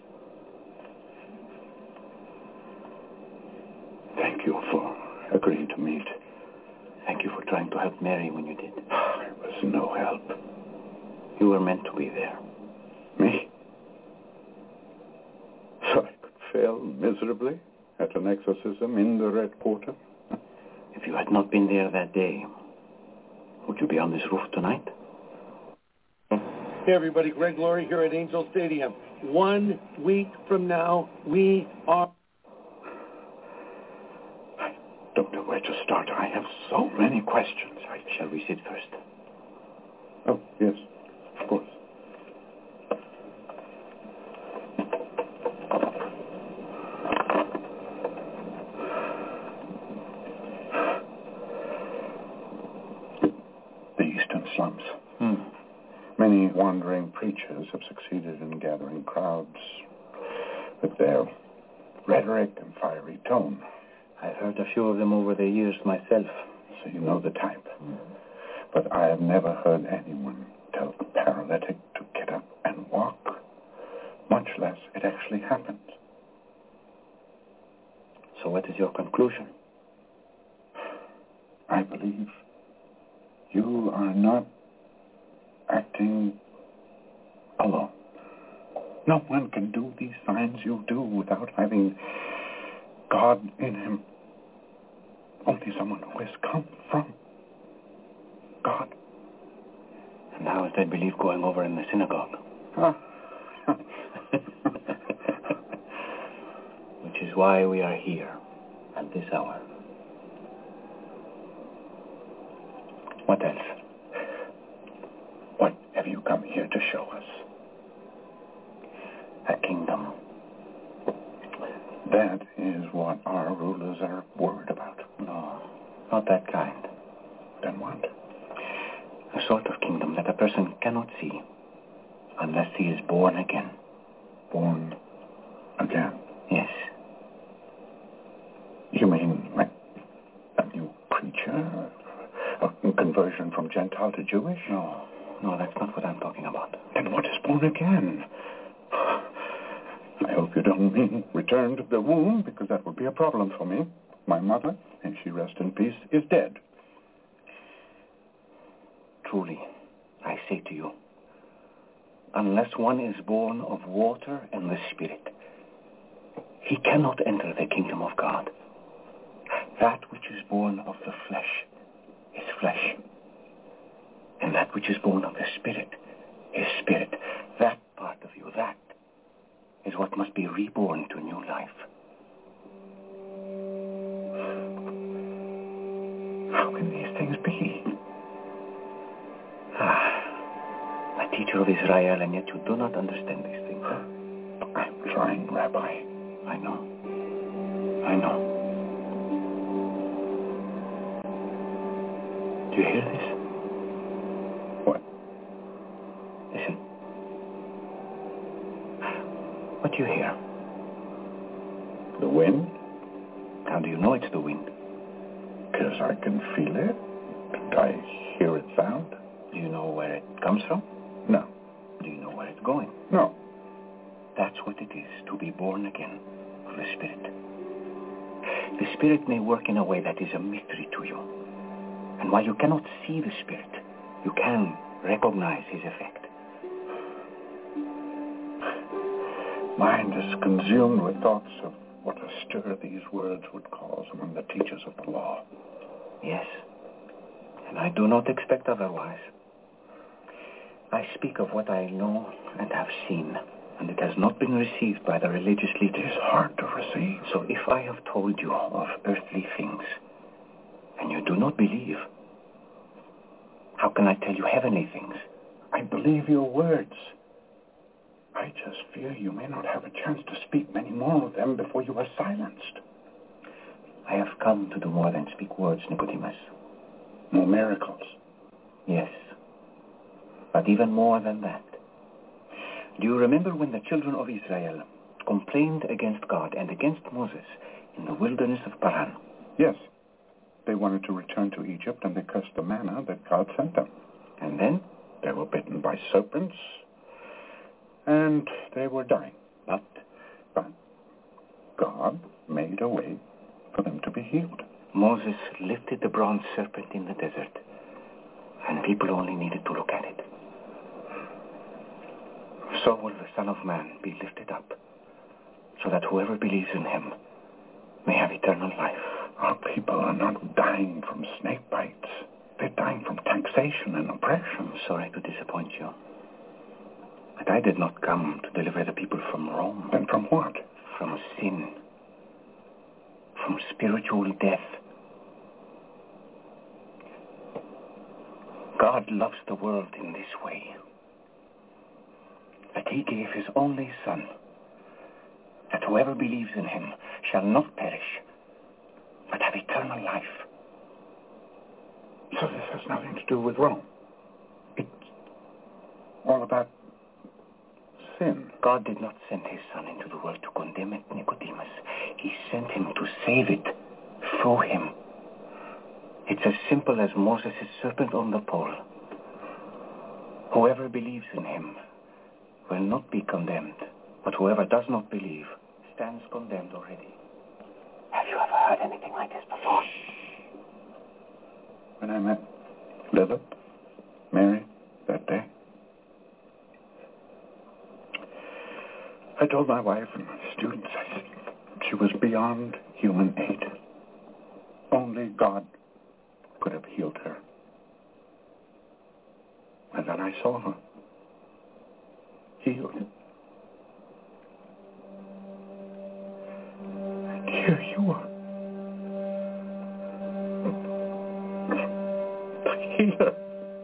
Thank you for agreeing to meet. Thank you for trying to help Mary when you did. It was no help. You were meant to be there. Me? So I could fail miserably at an exorcism in the Red Quarter? If you had not been there that day, would you be on this roof tonight? Hey everybody, Greg Laurie here at Angel Stadium. One week from now, we are... I don't know where to start. I have so many questions. I... Shall we sit first? Oh, yes, of course. The eastern slums. Hmm. Many wandering preachers have succeeded in gathering crowds with their rhetoric and fiery tone. I've heard a few of them over the years myself. So you know the type. Mm. But I have never heard anyone tell a paralytic to get up and walk, much less it actually happens. So what is your conclusion? I believe you are not acting alone. No one can do these signs you do without having God in him. Only someone who has come from God. And how is that belief going over in the synagogue? Ah. Which is why we are here at this hour. What else? What have you come here to show us? A kingdom. That is what our rulers are worried about. No, not that kind. Then what? A sort of kingdom that a person cannot see unless he is born again. Born again? Yes. You mean like a new creature? A conversion from Gentile to Jewish? No, no, that's not what I'm talking about. Then what is born again? I hope you don't mean return to the womb, because that would be a problem for me. My mother, may she rest in peace, is dead. Truly, I say to you, unless one is born of water and the Spirit, he cannot enter the kingdom of God. That which is born of the flesh is flesh, and that which is born of the Spirit is spirit. That part of you, that is what must be reborn to new life. How can these things be? Ah, a teacher of Israel, and yet you do not understand these things. Huh? I'm trying, Rabbi. I know. I know. Do you hear this? What? Listen. What do you hear? The wind? How do you know it's the wind? Because I can feel it. And I hear it sound. Do you know where it comes from? No. Do you know where it's going? No. That's what it is to be born again of the Spirit. The Spirit may work in a way that is a mystery to you. And while you cannot see the Spirit, you can recognize his effect. Mind is consumed with thoughts of what a stir these words would cause among the teachers of the law. Yes, and I do not expect otherwise. I speak of what I know and have seen, and it has not been received by the religious leaders. It is hard to receive. So if I have told you of earthly things, and you do not believe, how can I tell you heavenly things? I believe your words. I just fear you may not have a chance to speak many more of them before you are silenced. I have come to do more than speak words, Nicodemus. More miracles? Yes. But even more than that. Do you remember when the children of Israel complained against God and against Moses in the wilderness of Paran? Yes. They wanted to return to Egypt, and they cursed the manna that God sent them. And then? They were bitten by serpents, and they were dying. But? But God made a way for them to be healed. Moses lifted the bronze serpent in the desert, and people only needed to look at it. So will the Son of Man be lifted up, so that whoever believes in him may have eternal life. Our people are not dying from snake bites. They're dying from taxation and oppression. I'm sorry to disappoint you, but I did not come to deliver the people from Rome. Then from what? From sin. From spiritual death. God loves the world in this way, that he gave his only Son, that whoever believes in him shall not perish, but have eternal life. So this has nothing to do with Rome. It's all about sin. God did not send his Son into the world to condemn it, Nicodemus. He sent him to save it through him. It's as simple as Moses' serpent on the pole. Whoever believes in him will not be condemned, but whoever does not believe stands condemned already. Have you ever heard anything like this before? When I met Lilith, Mary, that day, I told my wife and my students, I said, she was beyond human aid. Only God could have healed her. And then I saw her healed. And here you are. The healer.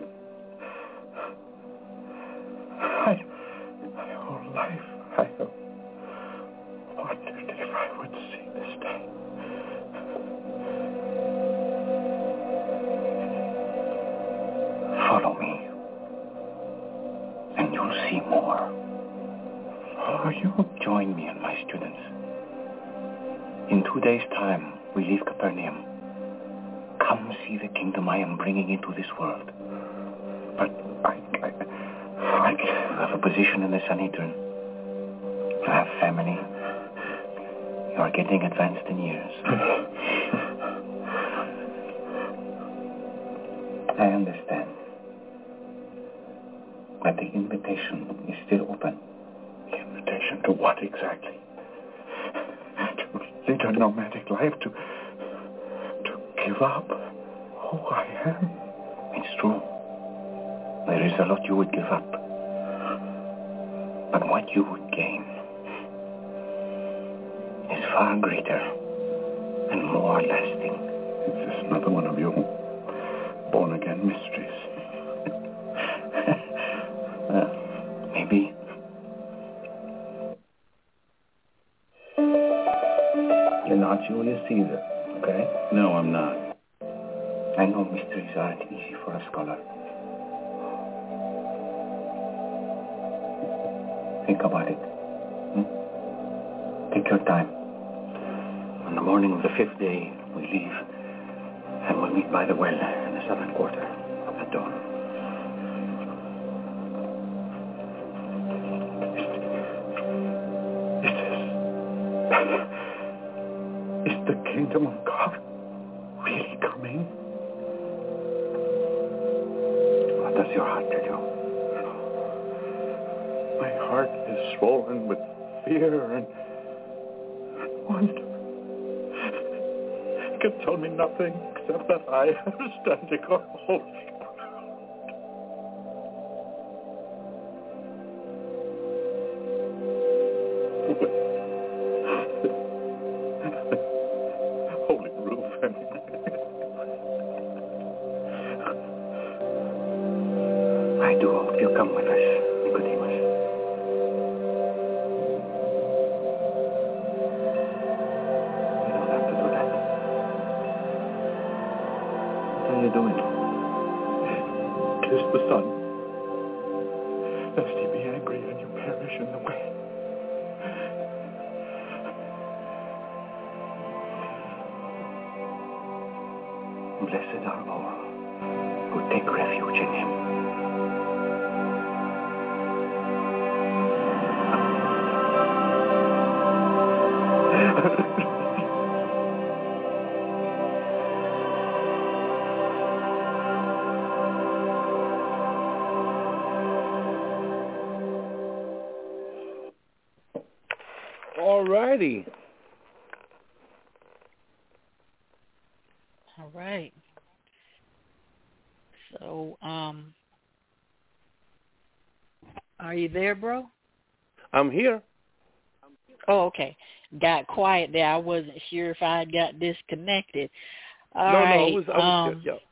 I, my whole life, I have wondered if I would see this day. Follow me, and you'll see more. Follow you? Join me and my students. In two days' time, we leave Capernaum. Come see the kingdom I am bringing into this world. But I, I, I You have a position in the Sanhedrin. You have family. You are getting advanced in years. I understand. But the invitation is still open. The invitation to what exactly? To lead a nomadic life, to to give up who I am. It's true. There is a lot you would give up. But what you would gain is far greater and more lasting. It's just another one of your born-again mysteries. Well, maybe. You're not Julius Caesar, okay? No, I'm not. I know mysteries aren't easy for a scholar. Think about it. Hmm? Take your time. On the morning of the fifth day, we leave, and we'll meet by the well in the southern quarter at dawn. Is this... Is the kingdom of God really coming? What does your heart tell you? My heart is swollen with fear and, and wonder. You can tell me nothing except that I am standing on holy ground. I do hope you'll come with us, Nicodemus. You don't have to do that. What are you doing? Kiss the Son, lest he be angry and you perish in the way. Blessed are all who take refuge in him. All righty. All right. So, um, are you there, bro? I'm here. Oh, okay. Got quiet there. I wasn't sure if I had got disconnected. All no, right. no, I was, I was um, good.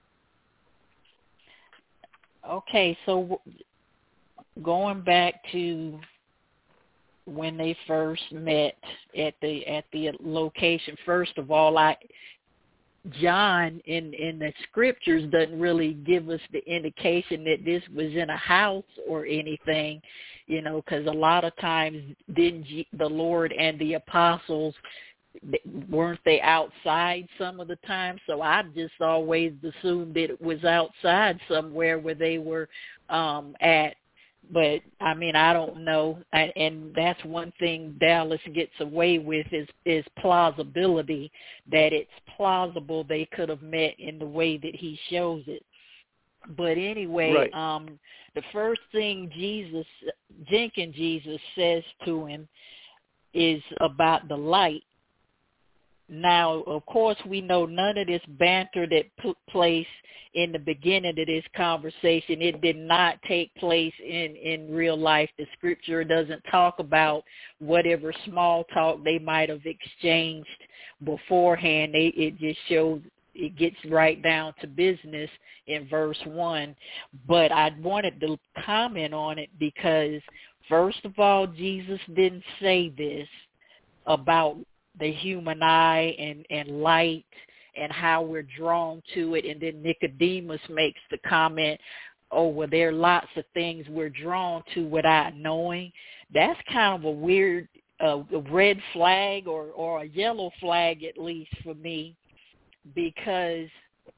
Yeah. Okay, so w- going back to when they first met at the at the location. First of all, I John in in the scriptures doesn't really give us the indication that this was in a house or anything, you know, because a lot of times didn't G- the Lord and the apostles, weren't they outside some of the time? So I just always assumed that it was outside somewhere where they were um, at. But, I mean, I don't know. And, and that's one thing Dallas gets away with is, is plausibility, that it's plausible they could have met in the way that he shows it. But anyway, right. um, the first thing Jesus, Jenkins Jesus says to him is about the light. Now, of course, we know none of this banter that took place in the beginning of this conversation. It did not take place in, in real life. The scripture doesn't talk about whatever small talk they might have exchanged beforehand. They, it just shows, it gets right down to business in verse one. But I wanted to comment on it because, first of all, Jesus didn't say this about the human eye and, and light and how we're drawn to it. And then Nicodemus makes the comment, oh, well, there are lots of things we're drawn to without knowing. That's kind of a weird uh, a red flag or, or a yellow flag, at least for me, because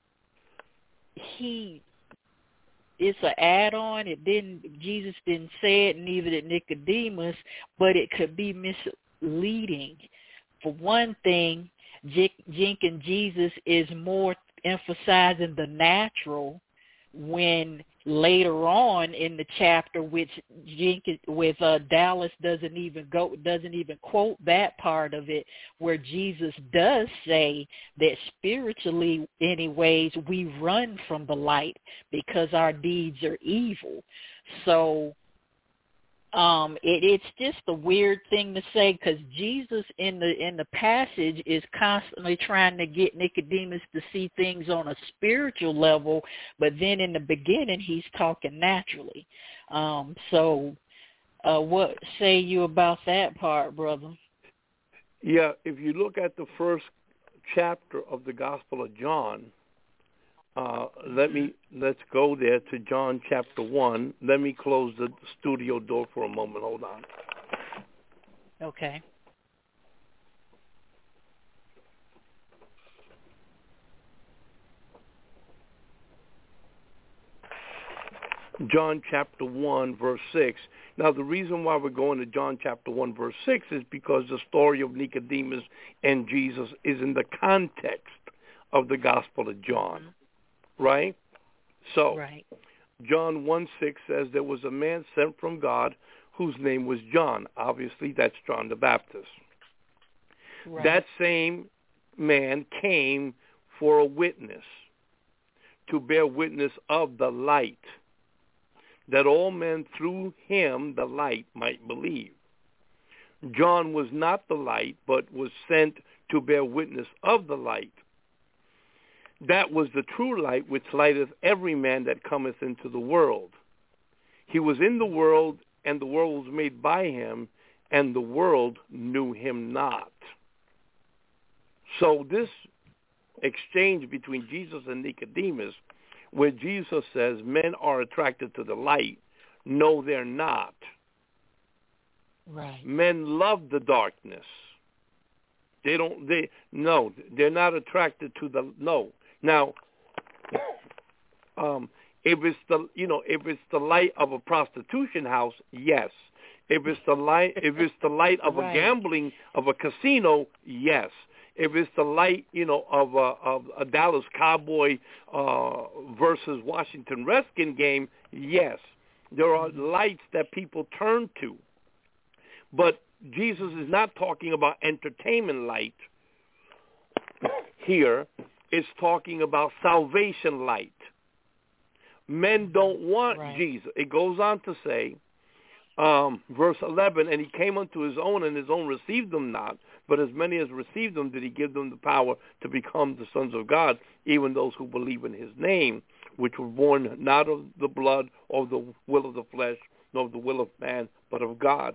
he, it's an add-on. It didn't, Jesus didn't say it, neither did Nicodemus, but it could be misleading. For one thing, Jenkins Jesus is more emphasizing the natural when later on in the chapter, which Jenkins with uh, Dallas doesn't even go doesn't even quote that part of it, where Jesus does say that spiritually, anyways, we run from the light because our deeds are evil. So. Um, it, it's just a weird thing to say because Jesus in the in the passage is constantly trying to get Nicodemus to see things on a spiritual level, but then in the beginning he's talking naturally. Um, so, uh, what say you about that part, brother? Yeah, if you look at the first chapter of the Gospel of John, Uh, let me, let's go there to John chapter one. Let me close the studio door for a moment. Hold on. Okay. John chapter one, verse six. Now, the reason why we're going to John chapter one, verse six is because the story of Nicodemus and Jesus is in the context of the Gospel of John. Mm-hmm. Right? So, right. John one six says there was a man sent from God whose name was John. Obviously, that's John the Baptist. Right. That same man came for a witness, to bear witness of the light, that all men through him, the light, might believe. John was not the light, but was sent to bear witness of the light. That was the true light which lighteth every man that cometh into the world. He was in the world, and the world was made by him, and the world knew him not. So this exchange between Jesus and Nicodemus, where Jesus says men are attracted to the light, no, they're not. Right. Men love the darkness. They don't, they, no, they're not attracted to the, no. Now, um, if it's the, you know, if it's the light of a prostitution house, yes. If it's the light, if it's the light of right. a gambling, of a casino, yes. If it's the light, you know, of a, of a Dallas Cowboy uh, versus Washington Redskin game, yes. There are lights that people turn to. But Jesus is not talking about entertainment light here. It's talking about salvation light. Men don't want right. Jesus. It goes on to say, um, verse eleven, and he came unto his own, and his own received him not. But as many as received him, did he give them the power to become the sons of God, even those who believe in his name, which were born not of the blood or the will of the flesh, nor of the will of man, but of God.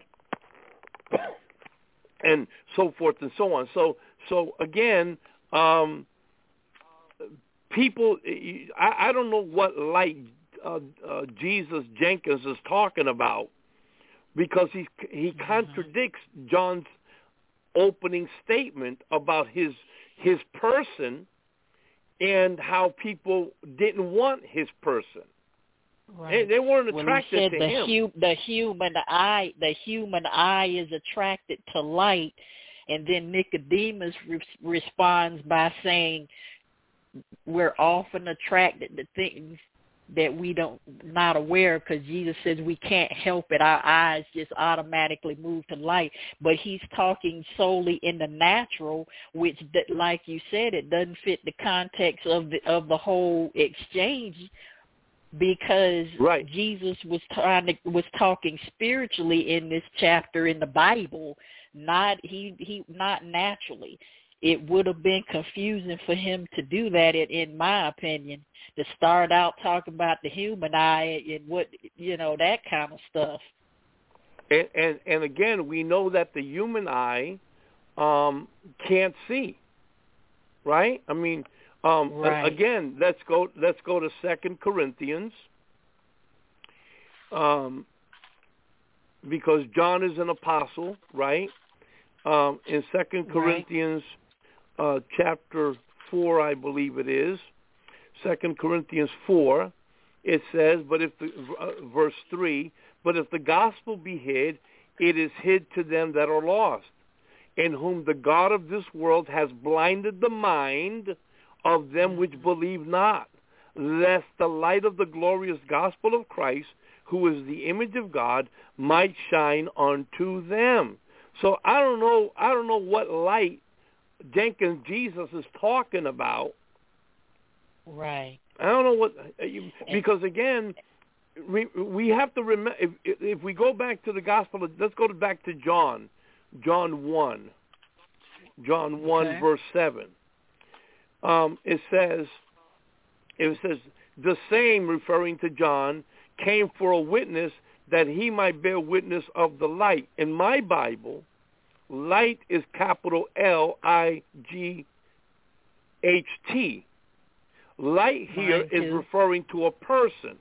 And so forth and so on. So, so again, um, people, I, I don't know what light uh, uh, Jesus Jenkins is talking about, because he he mm-hmm. contradicts John's opening statement about his his person and how people didn't want his person. Right. They, they weren't well, attracted he said to the him. Hu- the human eye, the human eye is attracted to light, and then Nicodemus re- responds by saying, "We're often attracted to things that we don't not aware of, because Jesus says we can't help it. Our eyes just automatically move to light." But he's talking solely in the natural, which, like you said, it doesn't fit the context of the of the whole exchange. Because right. Jesus was trying to, was talking spiritually in this chapter in the Bible, not he he not naturally. It would have been confusing for him to do that, in, in my opinion, to start out talking about the human eye and what, you know, that kind of stuff. And and, and again, we know that the human eye um, can't see, right? I mean. Um, right. Again, let's go. Let's go to Second Corinthians, um, because John is an apostle, right? Um, in Second Corinthians, right. uh, chapter four, I believe it is. Second Corinthians four, it says, "But if the uh, verse three, but if the gospel be hid, it is hid to them that are lost, in whom the God of this world has blinded the mind of them which believe not, lest the light of the glorious gospel of Christ, who is the image of God, might shine unto them." So I don't know, I don't know what light Jenkins Jesus is talking about. Right. I don't know what, because again, we we have to remember, if, if we go back to the gospel, let's go back to John, John one, John one okay. verse seven. Um, it says, it says, the same, referring to John, came for a witness that he might bear witness of the light. In my Bible, light is capital L I G H T. Light here is referring to a person,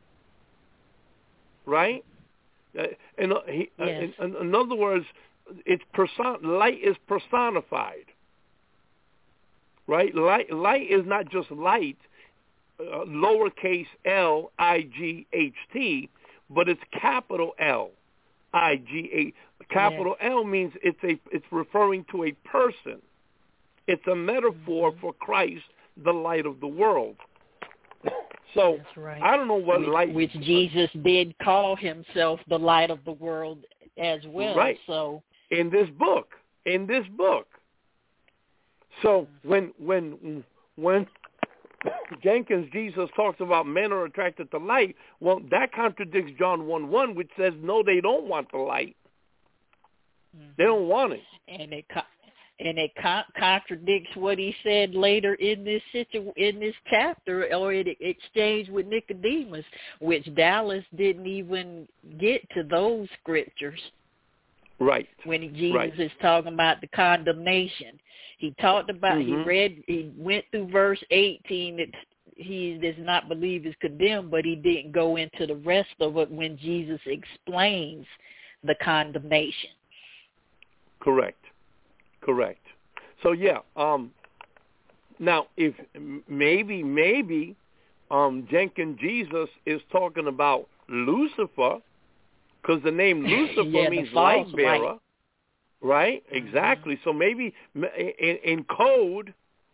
right? Uh, in, uh, he, yes. uh, in, in other words, it's person. Light is personified. Right? Light, light is not just light, uh, lowercase L I G H T, but it's capital L I G H. Capital yes. L means it's a it's referring to a person. It's a metaphor mm-hmm. for Christ, the light of the world. So That's right. I don't know what which, light. Which Jesus did call himself the light of the world as well. Right. So in this book, in this book. So when when when Jenkins Jesus talks about men are attracted to light, well, that contradicts John one one, which says no, they don't want the light. Mm-hmm. They don't want it. And it and it con- contradicts what he said later in this situ- in this chapter, or in exchange with Nicodemus, which Dallas didn't even get to those scriptures. Right. When Jesus right. is talking about the condemnation, he talked about mm-hmm. he read he went through verse eighteen that he does not believe is condemned, but he didn't go into the rest of it when Jesus explains the condemnation. Correct. Correct. So yeah. Um, now, if maybe maybe um, Jenkins Jesus is talking about Lucifer, because the name Lucifer yeah, means light bearer, light. Right? Mm-hmm. Exactly. So maybe in, in code,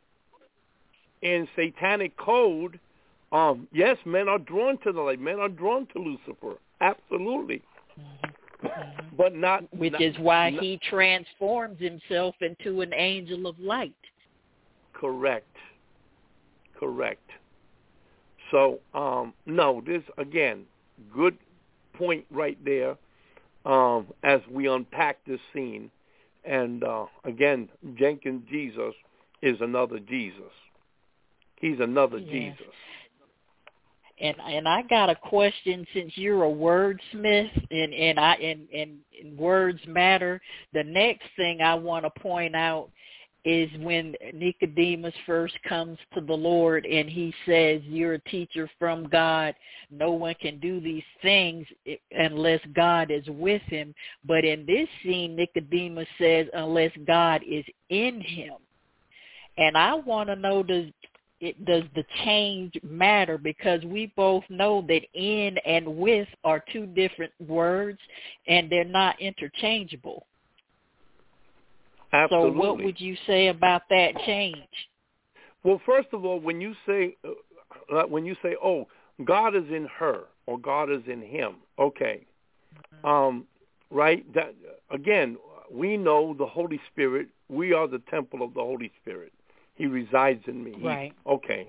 in satanic code, um, yes, men are drawn to the light. Men are drawn to Lucifer. Absolutely. Mm-hmm. But not... Which not, is why not, he transforms himself into an angel of light. Correct. Correct. So, um, no, this, again, good point right there um, as we unpack this scene. And, uh, again, Jenkins Jesus is another Jesus. He's another yes. Jesus. And and I got a question, since you're a wordsmith and and I and, and, and words matter. The next thing I want to point out is when Nicodemus first comes to the Lord and he says, "You're a teacher from God. No one can do these things unless God is with him." But in this scene, Nicodemus says, "Unless God is in him." And I want to know, does It, does the change matter? Because we both know that in and with are two different words, and they're not interchangeable. Absolutely. So what would you say about that change? Well, first of all, when you say, uh, when you say, oh, God is in her or God is in him, okay, mm-hmm. um, right? That again, we know the Holy Spirit. We are the temple of the Holy Spirit. He resides in me. Right. He, okay.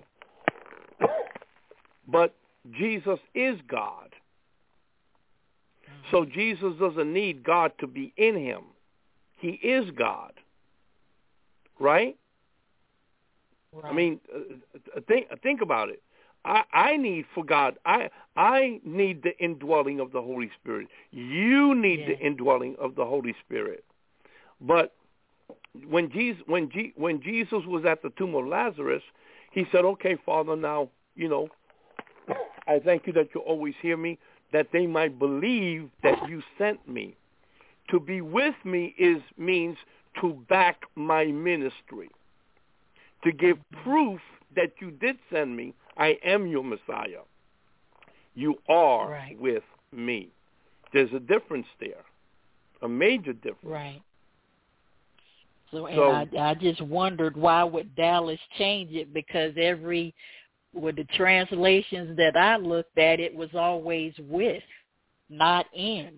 But Jesus is God. Mm-hmm. So Jesus doesn't need God to be in him. He is God. Right? Right. I mean, uh, think think about it. I, I need for God. I I need the indwelling of the Holy Spirit. You need yeah. the indwelling of the Holy Spirit. But When Jesus, when, G, when Jesus was at the tomb of Lazarus, he said, okay, Father, now, you know, I thank you that you always hear me, that they might believe that you sent me. To be with me is means to back my ministry, to give proof that you did send me. I am your Messiah. You are right. with me. There's a difference there, a major difference. Right. So, and so, I, I just wondered, why would Dallas change it? Because every, with the translations that I looked at, it was always with, not in.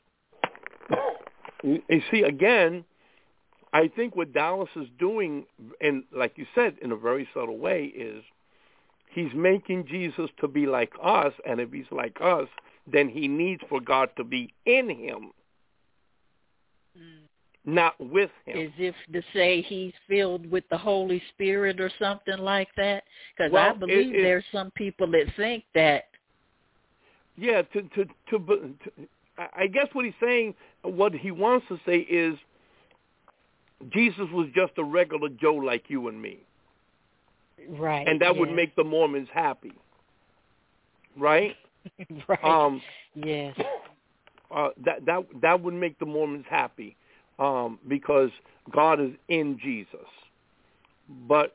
You, you see, again, I think what Dallas is doing, and like you said, in a very subtle way, is he's making Jesus to be like us, and if he's like us, then he needs for God to be in him. Mm. Not with him. As if to say he's filled with the Holy Spirit or something like that? Because well, I believe it, it, there's some people that think that. Yeah, to, to, to, to, I guess what he's saying, what he wants to say is Jesus was just a regular Joe like you and me. Right. And that yes. would make the Mormons happy. Right? right. Um, yes. Uh, that, that, that would make the Mormons happy. Um, because God is in Jesus. But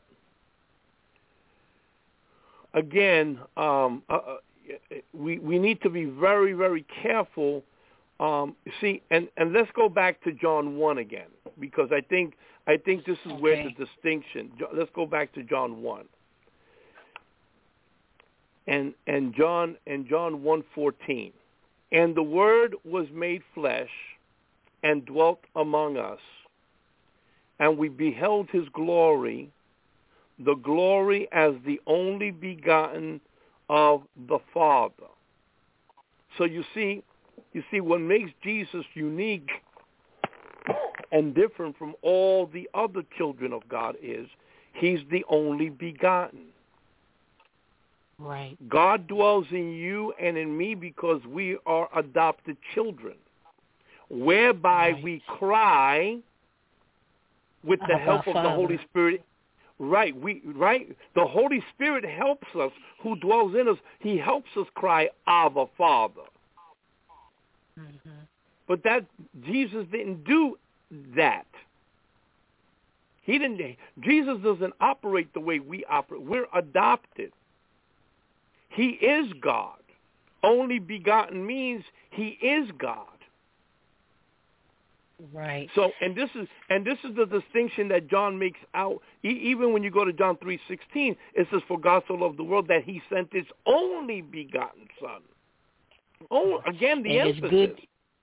again, um, uh, we we need to be very, very careful. Um, see, and, and let's go back to John one again, because I think I think this is okay. where the distinction. Let's go back to John one. And and John and John one fourteen, and the Word was made flesh and dwelt among us, and we beheld his glory, the glory as the only begotten of the Father. So you see, you see what makes Jesus unique and different from all the other children of God is he's the only begotten. Right. God dwells in you and in me because we are adopted children, whereby right. we cry with the Abba, help of Father. the Holy Spirit. Right, we right. The Holy Spirit helps us, who dwells in us. He helps us cry, Abba, Father. Mm-hmm. But that Jesus didn't do that. He didn't. Jesus doesn't operate the way we operate. We're adopted. He is God. Only begotten means he is God. Right. So, and this is and this is the distinction that John makes out. E- even when you go to John three sixteen, it says, "For God so loved the world that he sent his only begotten Son." Oh, again, the and emphasis. It's good,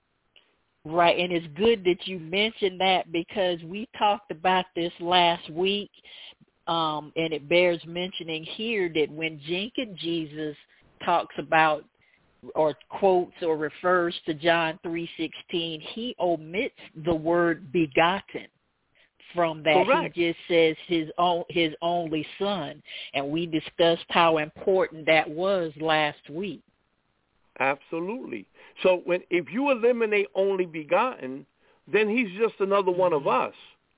right, and it's good that you mentioned that because we talked about this last week, um, and it bears mentioning here that when Jenkins Jesus talks about or quotes or refers to John three sixteen, he omits the word begotten from that. Correct. He just says his own, his only Son, and we discussed how important that was last week. Absolutely. So when if you eliminate only begotten, then he's just another one of us.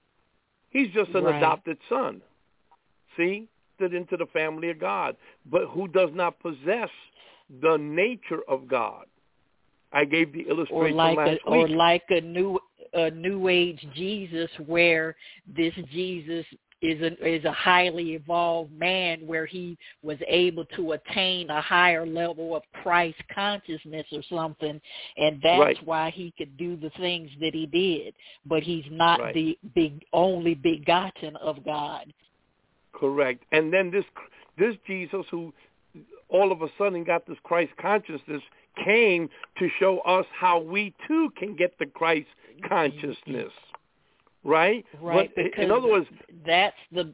He's just an right. adopted son. See? Fit into the family of God, but who does not possess the nature of God. I gave the illustration or like last a, week. Or like a new a new age Jesus, where this Jesus is a, is a highly evolved man, where he was able to attain a higher level of Christ consciousness or something, and that's right. why he could do the things that he did. But he's not right. the big only begotten of God. Correct. And then this this Jesus, who all of a sudden got this Christ consciousness, came to show us how we too can get the Christ consciousness. Right? Right. But because in other words, that's the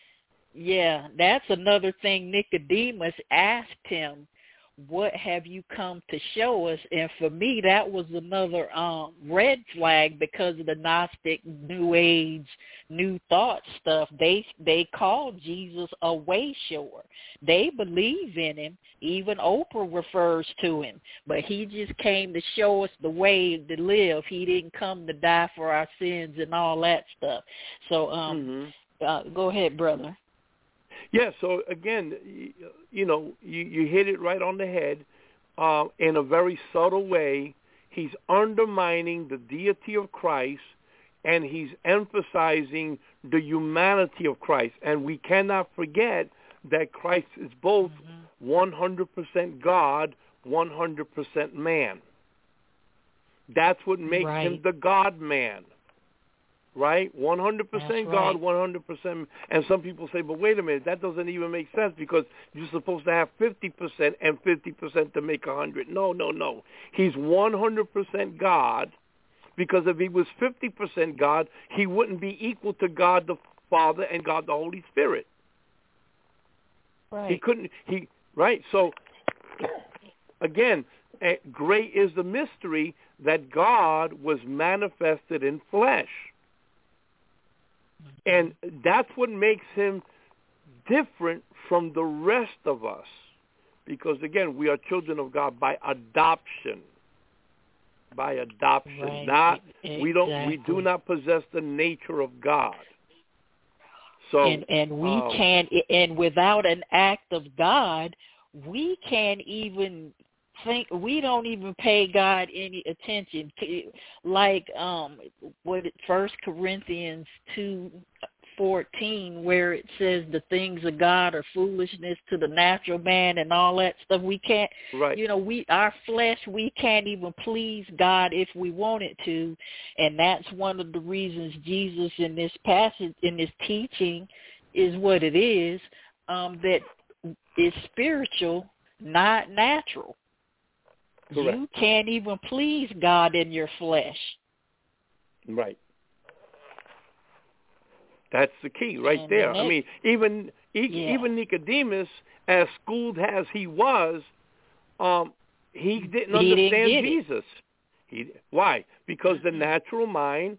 yeah, that's another thing Nicodemus asked him, what have you come to show us? And for me, that was another um, red flag because of the Gnostic, New Age, New Thought stuff. They they call Jesus a way shower. They believe in him. Even Oprah refers to him. But he just came to show us the way to live. He didn't come to die for our sins and all that stuff. So um, mm-hmm. uh, go ahead, brother. Yeah, so again, you, you know, you, you hit it right on the head. Uh, in a very subtle way, he's undermining the deity of Christ, and he's emphasizing the humanity of Christ. And we cannot forget that Christ is both mm-hmm. one hundred percent God, one hundred percent man. That's what makes right. him the God-man. Right? one hundred percent That's God, right. one hundred percent. And some people say, but wait a minute, that doesn't even make sense because you're supposed to have fifty percent and fifty percent to make one hundred. No, no, no. He's one hundred percent God because if he was fifty percent God, he wouldn't be equal to God the Father and God the Holy Spirit. Right. He couldn't, he, right? So, again, great is the mystery that God was manifested in flesh. And that's what makes him different from the rest of us. Because, again, we are children of God by adoption. By adoption. Right. Not Exactly. we don't we do not possess the nature of God. So and and we um, can't and without an act of God, we can't even think we don't even pay God any attention to, like um what First Corinthians two fourteen, where it says the things of God are foolishness to the natural man and all that stuff. We can't, right. you know, we our flesh, we can't even please God if we wanted to, and that's one of the reasons Jesus in this passage, in this teaching, is what it is, um, that is spiritual, not natural. Correct. You can't even please God in your flesh. Right. That's the key right and there. The I mean, even yeah. even Nicodemus, as schooled as he was, um, he didn't he understand didn't Jesus. He, why? Because the natural mind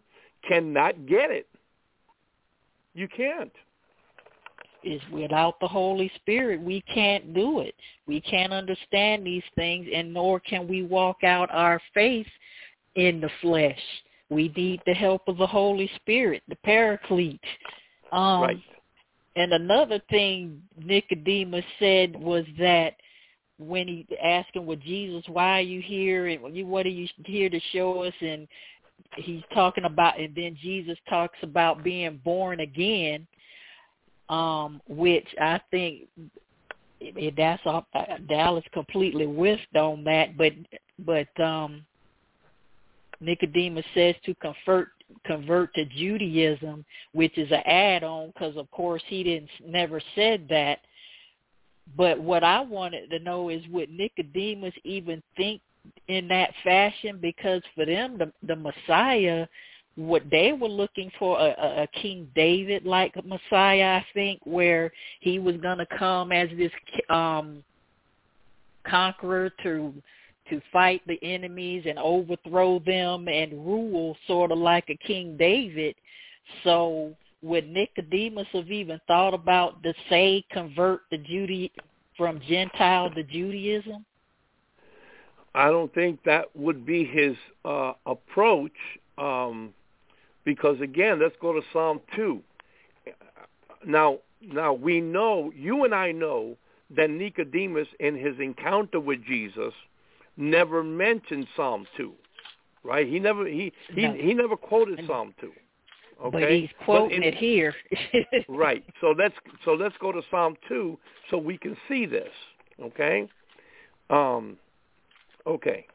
cannot get it. You can't. Is without the Holy Spirit, we can't do it. We can't understand these things, and nor can we walk out our faith in the flesh. We need the help of the Holy Spirit, the Paraclete. Um, right. And another thing Nicodemus said was that when he asked him, well, Jesus, why are you here? And what are you here to show us? And he's talking about, and then Jesus talks about being born again, um, which I think it, that's all, Dallas completely whiffed on that. But but um, Nicodemus says to convert convert to Judaism, which is an add-on because, of course, he didn't never said that. But what I wanted to know is, would Nicodemus even think in that fashion? Because for them, the, the Messiah, what they were looking for, a, a, a King David-like Messiah, I think, where he was going to come as this um, conqueror to to fight the enemies and overthrow them and rule sort of like a King David. So would Nicodemus have even thought about the say convert the Judy from Gentile to Judaism? I don't think that would be his uh, approach um, because, again, let's go to Psalm two. Now, now we know, you and I know, that Nicodemus in his encounter with Jesus never mentioned Psalm two, right? He never he he, no. he never quoted Psalm two. Okay, but he's quoting but in, it here. Right. So let's so let's go to Psalm two so we can see this. Okay. Um. Okay.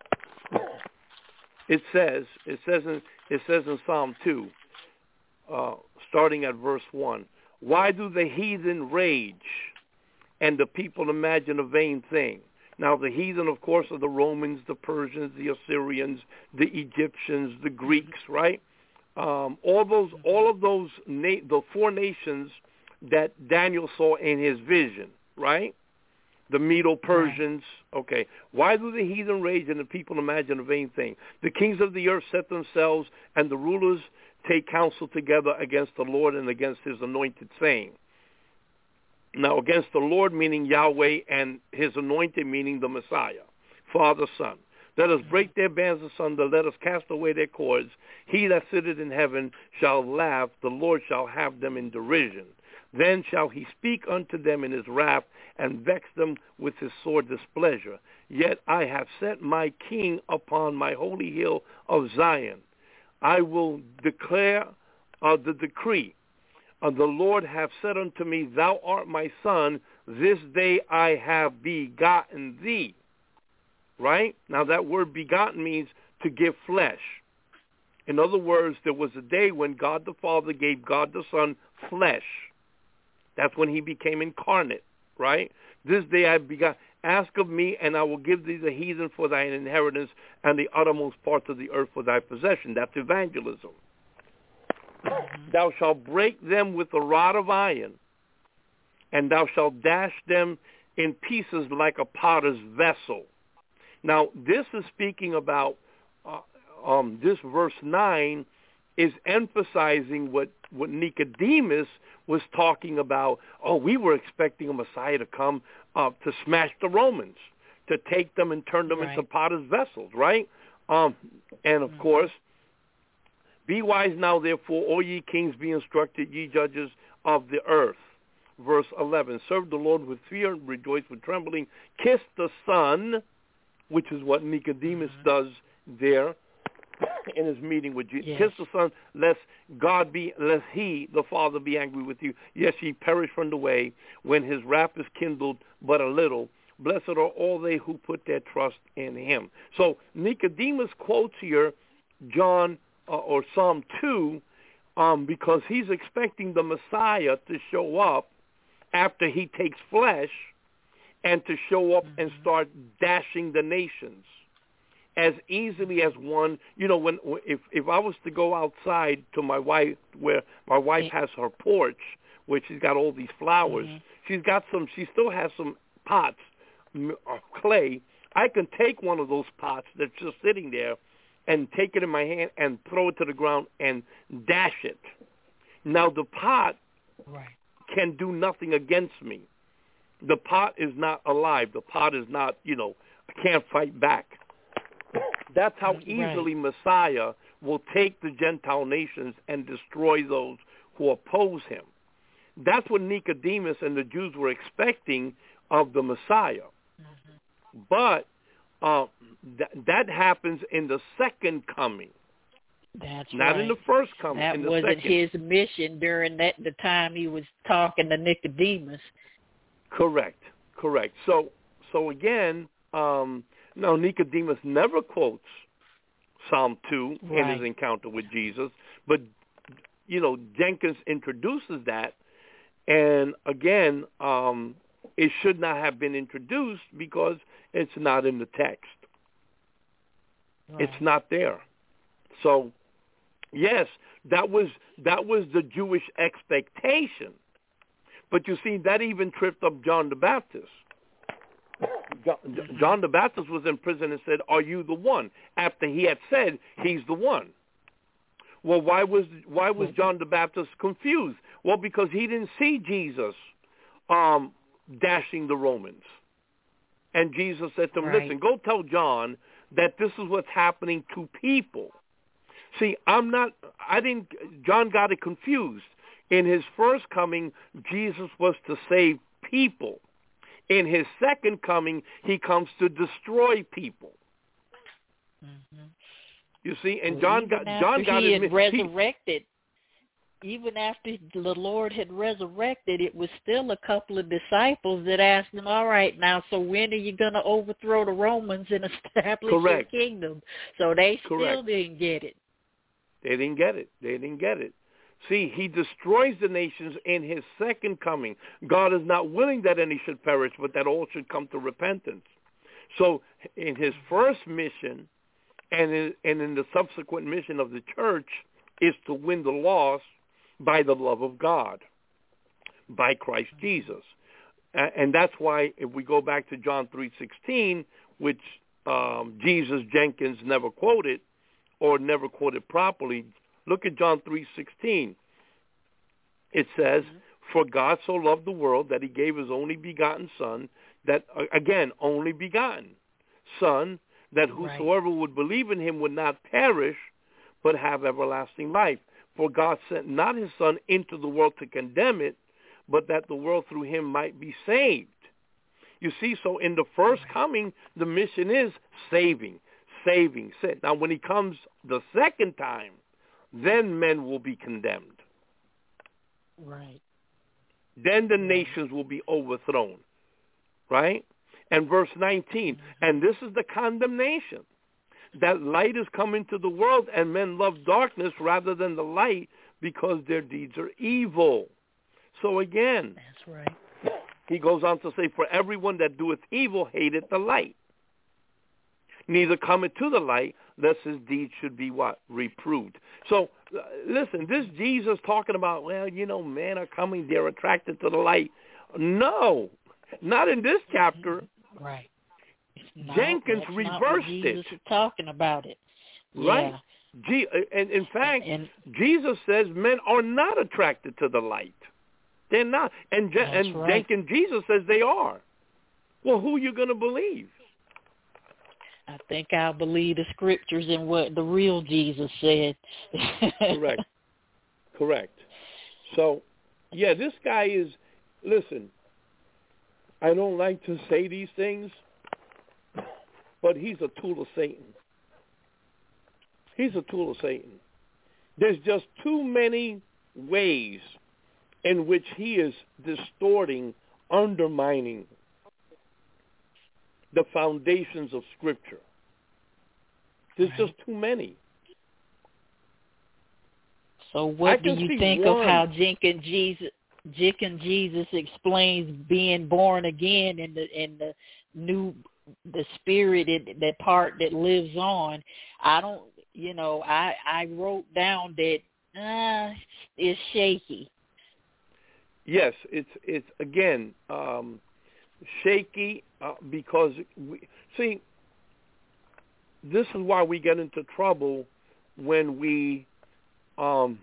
It says it says in it says in Psalm two, uh, starting at verse one. Why do the heathen rage, and the people imagine a vain thing? Now, the heathen, of course, are the Romans, the Persians, the Assyrians, the Egyptians, the Greeks, right? Um, all those, all of those, na- the four nations that Daniel saw in his vision, right? The Medo-Persians. Okay. Why do the heathen rage and the people imagine a vain thing? The kings of the earth set themselves, and the rulers take counsel together against the Lord and against his anointed, saying. Now, against the Lord, meaning Yahweh, and his anointed, meaning the Messiah, Father, Son. Let us break their bands asunder. Let us cast away their cords. He that sitteth in heaven shall laugh. The Lord shall have them in derision. Then shall he speak unto them in his wrath and vex them with his sore displeasure. Yet I have set my king upon my holy hill of Zion. I will declare uh, the decree. Uh, the Lord hath said unto me, thou art my son, this day I have begotten thee. Right? Now that word begotten means to give flesh. In other words, there was a day when God the Father gave God the Son flesh. That's when he became incarnate, right? This day I begot. Ask of me, and I will give thee the heathen for thine inheritance, and the uttermost parts of the earth for thy possession. That's evangelism. Thou shalt break them with a rod of iron, and thou shalt dash them in pieces like a potter's vessel. Now, this is speaking about, uh, um, this verse nine is emphasizing what, what Nicodemus was talking about. Oh, we were expecting a Messiah to come uh, to smash the Romans, to take them and turn them right. into potter's vessels, right? Um, and, of mm-hmm. course, be wise now, therefore, all ye kings, be instructed, ye judges of the earth. Verse eleven, serve the Lord with fear, rejoice with trembling, kiss the Son, which is what Nicodemus mm-hmm. does there in his meeting with Jesus. Yes. Kiss the Son, lest God be, lest he, the Father, be angry with you. Yes, ye perish from the way, when his wrath is kindled but a little. Blessed are all they who put their trust in him. So Nicodemus quotes here John Uh, or Psalm two, um, because he's expecting the Messiah to show up after he takes flesh and to show up mm-hmm. and start dashing the nations as easily as one. You know, when if if I was to go outside to my wife, where my wife has her porch, where she's got all these flowers, mm-hmm. she's got some. She still has some pots of clay. I can take one of those pots that's just sitting there and take it in my hand and throw it to the ground and dash it. Now the pot right. can do nothing against me. The pot is not alive. The pot is not, you know, I can't fight back. That's how easily right. Messiah will take the Gentile nations and destroy those who oppose him. That's what Nicodemus and the Jews were expecting of the Messiah. Mm-hmm. But uh, th- that happens in the second coming. That's not right. in the first coming. That in the wasn't second. his mission during that the time he was talking to Nicodemus. Correct, correct. So, so again, um, no, Nicodemus never quotes Psalm two right. in his encounter with Jesus, but you know Jenkins introduces that, and again, um, it should not have been introduced because it's not in the text. Right. It's not there. So, yes, that was that was the Jewish expectation. But you see, that even tripped up John the Baptist. John the Baptist was in prison and said, "Are you the one?" After he had said, "He's the one." Well, why was why was John the Baptist confused? Well, because he didn't see Jesus um, dashing the Romans. And Jesus said to him, right. "Listen, go tell John that this is what's happening to people." See, I'm not. I didn't. John got it confused. In his first coming, Jesus was to save people. In his second coming, he comes to destroy people. Mm-hmm. You see, and well, John got John got he his, had resurrected. He, even after the Lord had resurrected, it was still a couple of disciples that asked him, "All right, now, so when are you going to overthrow the Romans and establish Correct. your kingdom?" So they Correct. still didn't get it. They didn't get it. They didn't get it. See, he destroys the nations in his second coming. God is not willing that any should perish, but that all should come to repentance. So in his first mission and in, and in the subsequent mission of the church is to win the lost by the love of God, by Christ Jesus. And that's why if we go back to John three sixteen, which um, Jesus Jenkins never quoted or never quoted properly, look at John three sixteen. It says, mm-hmm. "For God so loved the world that he gave his only begotten Son," that, again, only begotten Son, "that whosoever right. would believe in him would not perish, but have everlasting life. For God sent not his Son into the world to condemn it, but that the world through him might be saved." You see, so in the first right. coming, the mission is saving, saving, saving. Now, when he comes the second time, then men will be condemned. Right. Then the right. nations will be overthrown. Right? And verse nineteen, mm-hmm. "And this is the condemnation, that light is come into the world, and men love darkness rather than the light, because their deeds are evil." So again, that's right. He goes on to say, "For everyone that doeth evil hateth the light, neither cometh to the light, lest his deeds should be" what? "Reproved." So, uh, listen, this Jesus talking about, well, you know, men are coming, they're attracted to the light. No, not in this chapter. Right. Not, Jenkins that's reversed not what Jesus it. Is talking about it. Right. Yeah. G- and in fact, and, and, Jesus says men are not attracted to the light. They're not. And, Je- and right. Jenkins, Jesus says they are. Well, who are you going to believe? I think I'll believe the scriptures and what the real Jesus said. Correct. Correct. So, yeah, this guy is, listen, I don't like to say these things, but he's a tool of Satan. He's a tool of Satan. There's just too many ways in which he is distorting, undermining the foundations of Scripture. There's right. just too many. So what do you think one. of how Jenkins Jesus, Jenkins Jesus explains being born again and the and the new the spirit, that part that lives on? I don't, you know, I I wrote down that uh, it's shaky. Yes, it's it's again. Um, shaky uh, because we see this is why we get into trouble when we um,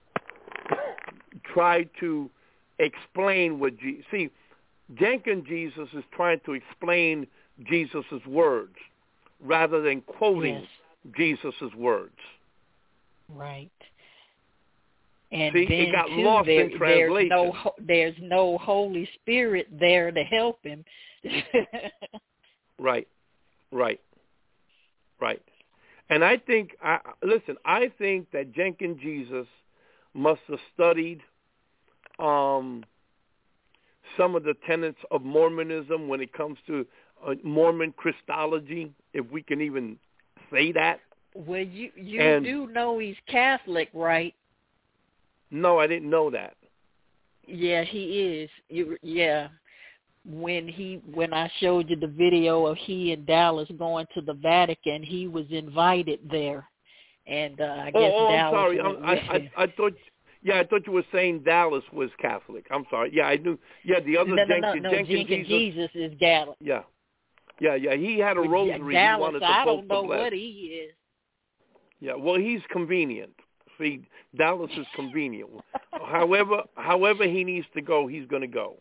try to explain what Jesus. See, Jenkins Jesus is trying to explain Jesus' words rather than quoting yes. Jesus' words. Right. And See, then it got too, lost there, in translation. There's no, there's no Holy Spirit there to help him. Right, right, right. And I think, I, listen, I think that Jenkins Jesus must have studied um, some of the tenets of Mormonism when it comes to uh, Mormon Christology, if we can even say that. Well, you you and, do know he's Catholic, right? No, I didn't know that. Yeah, he is. You, yeah. When he when I showed you the video of he and Dallas going to the Vatican, he was invited there, and uh, I guess oh, oh, Dallas I'm sorry. went I, with I, him. I, I thought. Yeah, I thought you were saying Dallas was Catholic. I'm sorry. Yeah, I knew. Yeah, the other no, no, Jenkins, no, no. Jenkins Jenkins Jesus, Jesus is Catholic. Yeah, yeah, yeah. He had a But rosary. Dallas, he wanted the I Pope don't know to bless. what he is. Yeah, well, he's convenient. See, Dallas is convenient. however, however he needs to go, he's going to go.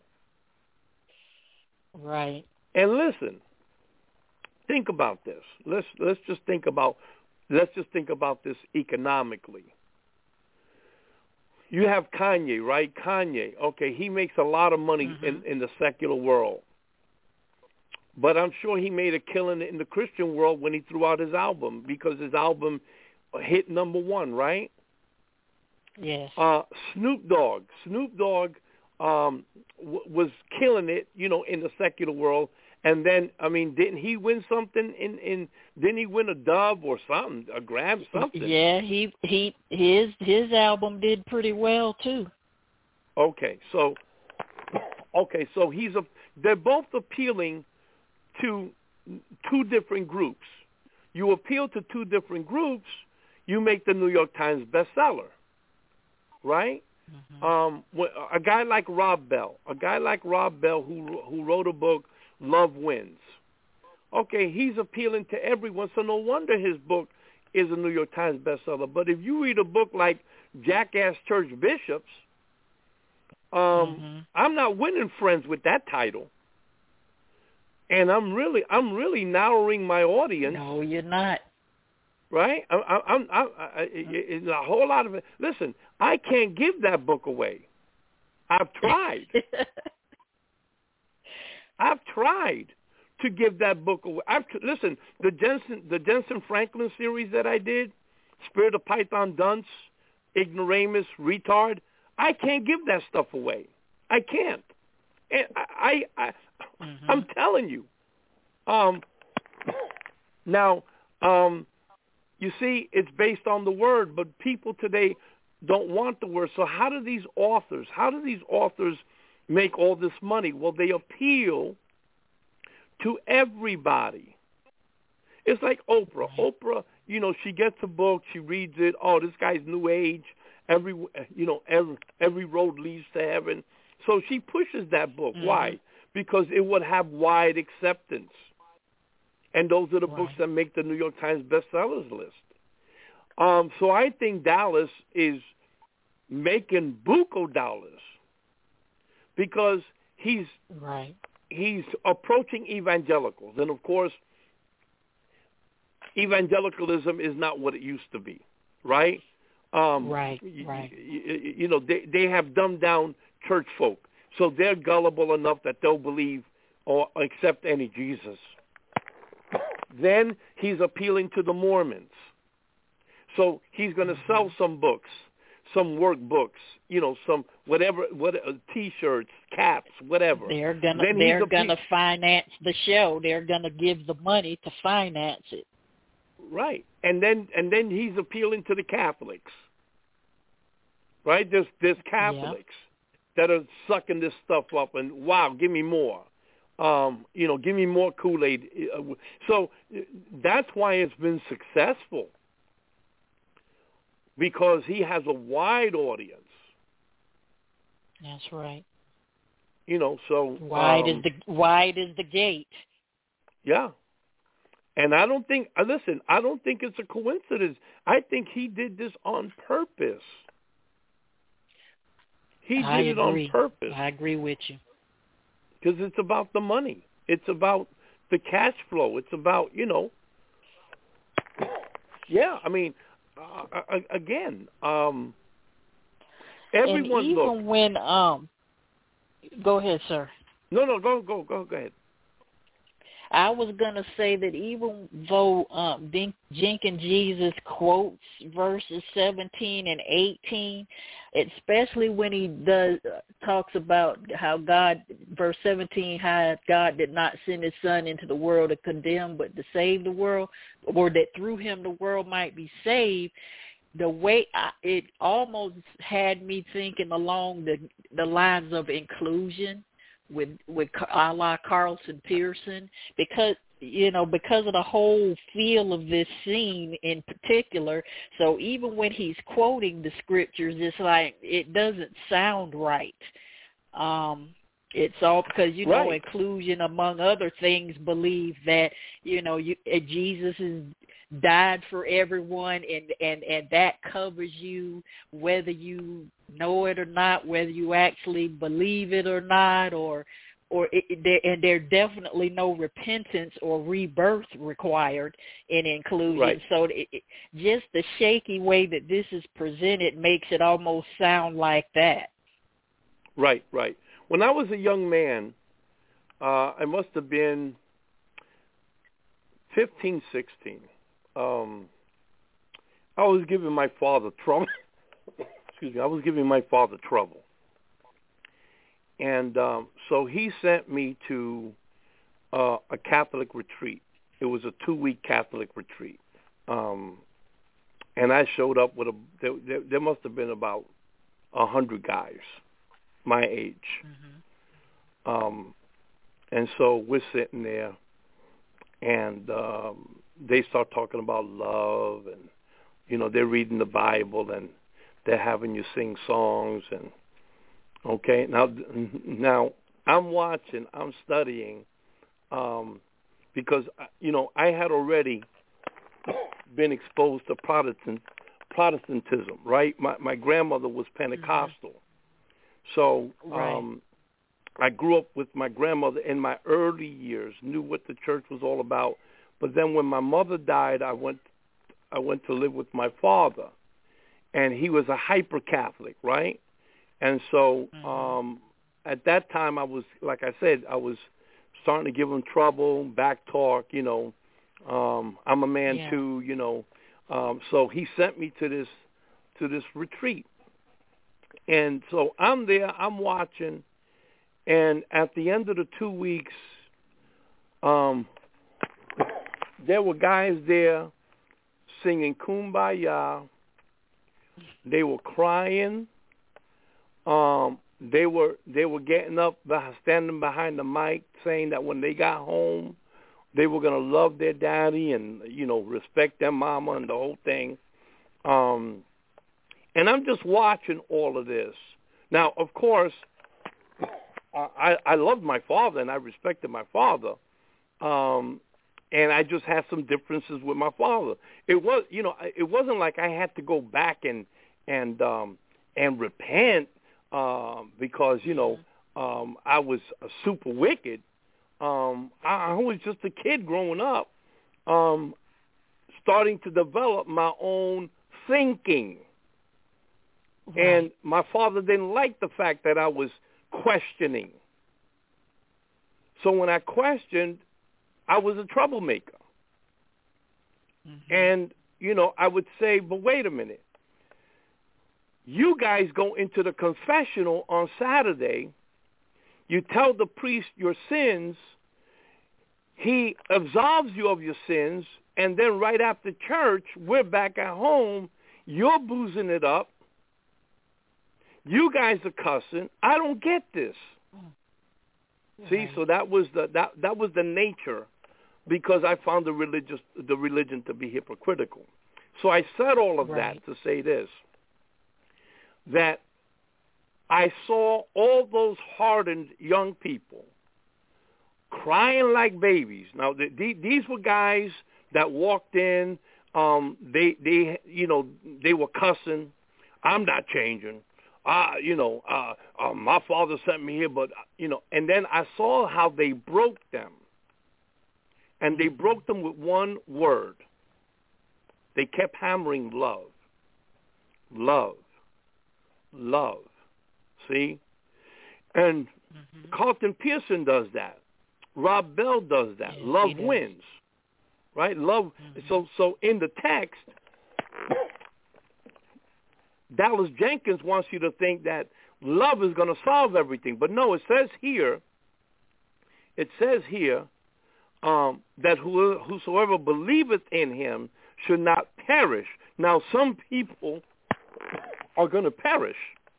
Right. And listen, think about this. Let's let's just think about let's just think about this economically. You have Kanye, right? Kanye, okay, he makes a lot of money mm-hmm. in, in the secular world. But I'm sure he made a killing in the Christian world when he threw out his album because his album hit number one, right? Yes. Uh, Snoop Dogg. Snoop Dogg um, w- was killing it, you know, in the secular world. And then, I mean, didn't he win something in, in didn't he win a Dove or something, a Grammy, something? Yeah, he he his his album did pretty well too. Okay, so okay, so he's a they're both appealing to two different groups. You appeal to two different groups, you make the New York Times bestseller, right? Mm-hmm. Um, a guy like Rob Bell, a guy like Rob Bell who who wrote a book, Love Wins. Okay, he's appealing to everyone, so no wonder his book is a New York Times bestseller. But if you read a book like Jackass Church Bishops, um, mm-hmm. I'm not winning friends with that title. And I'm really, I'm really narrowing my audience. No, you're not. Right? I, I, I'm, I, I, it's a whole lot of it. Listen, I can't give that book away. I've tried. I've tried to give that book away. I've listen, the Jensen, the Jensen Franklin series that I did, Spirit of Python Dunce, Ignoramus, Retard. I can't give that stuff away. I can't. And I, I, I mm-hmm. I'm telling you. Um, now, um, you see, it's based on the word, but people today don't want the word. So how do these authors, how do these authors make all this money? Well, they appeal to everybody. It's like Oprah. Oprah, you know, she gets a book, she reads it. Oh, this guy's new age. Every, you know, every every road leads to heaven. So she pushes that book. Mm-hmm. Why? Because it would have wide acceptance. And those are the right. books that make the New York Times bestsellers list. Um, so I think Dallas is making buco dollars because he's right. he's approaching evangelicals. And, of course, evangelicalism is not what it used to be, right? Um, right, you, right. You, you know, they, they have dumbed down church folk. So they're gullible enough that they'll believe or accept any Jesus. Then he's appealing to the Mormons. So he's going to mm-hmm. sell some books, some workbooks, you know, some whatever, what uh, T-shirts, caps, whatever. They're gonna then they're appe- gonna finance the show. They're gonna give the money to finance it. Right, and then and then he's appealing to the Catholics. Right, there's there's Catholics yeah. that are sucking this stuff up, and wow, give me more. Um, you know, give me more Kool-Aid. So that's why it's been successful, because he has a wide audience. That's right. You know, so wide um, is the wide is the gate. Yeah, And I don't think, listen, I don't think it's a coincidence. I think he did this on purpose. He did I it agree. on purpose. I agree with you. Because it's about the money. It's about the cash flow. It's about, you know, yeah, I mean, uh, again, um, everyone, and even look, when, um, go ahead, sir. No, no, go, go, go, go ahead. I was going to say that even though um, Jenkins Jesus quotes verses seventeen and eighteen, especially when he does uh, talks about how God, verse seventeen, how God did not send his son into the world to condemn, but to save the world, or that through him the world might be saved, the way I, it almost had me thinking along the, the lines of inclusion, with with a la Carlton Pearson, because, you know, because of the whole feel of this scene in particular. So even when he's quoting the scriptures, it's like it doesn't sound right. Um, it's all because, you know, right. inclusion, among other things, believe that, you know, you, uh, Jesus is died for everyone, and, and, and that covers you whether you know it or not, whether you actually believe it or not, or or it, it, there, and there's definitely no repentance or rebirth required in inclusion. Right. So it, it, just the shaky way that this is presented makes it almost sound like that. Right, right. When I was a young man, uh, I must have been fifteen, sixteen. Um, I was giving my father trouble. Excuse me. I was giving my father trouble. And um, so he sent me to uh, a Catholic retreat. It was a two-week Catholic retreat. Um, and I showed up with a, there, there, there must have been about a hundred guys my age. Mm-hmm. Um, and so we're sitting there, and um, they start talking about love, and, you know, they're reading the Bible, and they're having you sing songs, and okay, now now I'm watching, I'm studying, um, because, you know, I had already been exposed to Protestant Protestantism, right? My my grandmother was Pentecostal, mm-hmm. so right. um, I grew up with my grandmother in my early years, knew what the church was all about. But then when my mother died, I went I went to live with my father, and he was a hyper Catholic, right? And so mm-hmm. um, at that time, I was, like I said, I was starting to give him trouble, back talk, you know. Um, I'm a man yeah. too, you know. Um, so he sent me to this to this retreat, and so I'm there, I'm watching, and at the end of the two weeks, um, there were guys there singing Kumbaya. They were crying. Um, they were they were getting up, standing behind the mic, saying that when they got home, they were going to love their daddy and, you know, respect their mama and the whole thing. Um, and I'm just watching all of this. Now, of course, I, I loved my father and I respected my father. Um, and I just had some differences with my father. It was, you know, it wasn't like I had to go back and and um, and repent um, because, you know, um, I was uh, super wicked. Um, I, I was just a kid growing up, um, starting to develop my own thinking. Right. And my father didn't like the fact that I was questioning. So when I questioned, I was a troublemaker. Mm-hmm. And, you know, I would say, but wait a minute. You guys go into the confessional on Saturday. You tell the priest your sins. He absolves you of your sins. And then right after church, we're back at home. You're boozing it up. You guys are cussing. I don't get this. Right. See, so that was the that that was the nature, because I found the religious the religion to be hypocritical. So I said all of right. that to say this, that I saw all those hardened young people crying like babies. Now, the, the, these were guys that walked in. Um, they, they, you know, they were cussing. I'm not changing. Uh, you know, uh, uh, my father sent me here, but, you know, and then I saw how they broke them. And they broke them with one word. They kept hammering love. Love. Love. See? And mm-hmm. Carlton Pearson does that. Rob Bell does that. Yes, love wins. Right? Love. Mm-hmm. So, so in the text, Dallas Jenkins wants you to think that love is going to solve everything. But no, it says here, it says here um, that who, whosoever believeth in him should not perish. Now, some people are going to perish.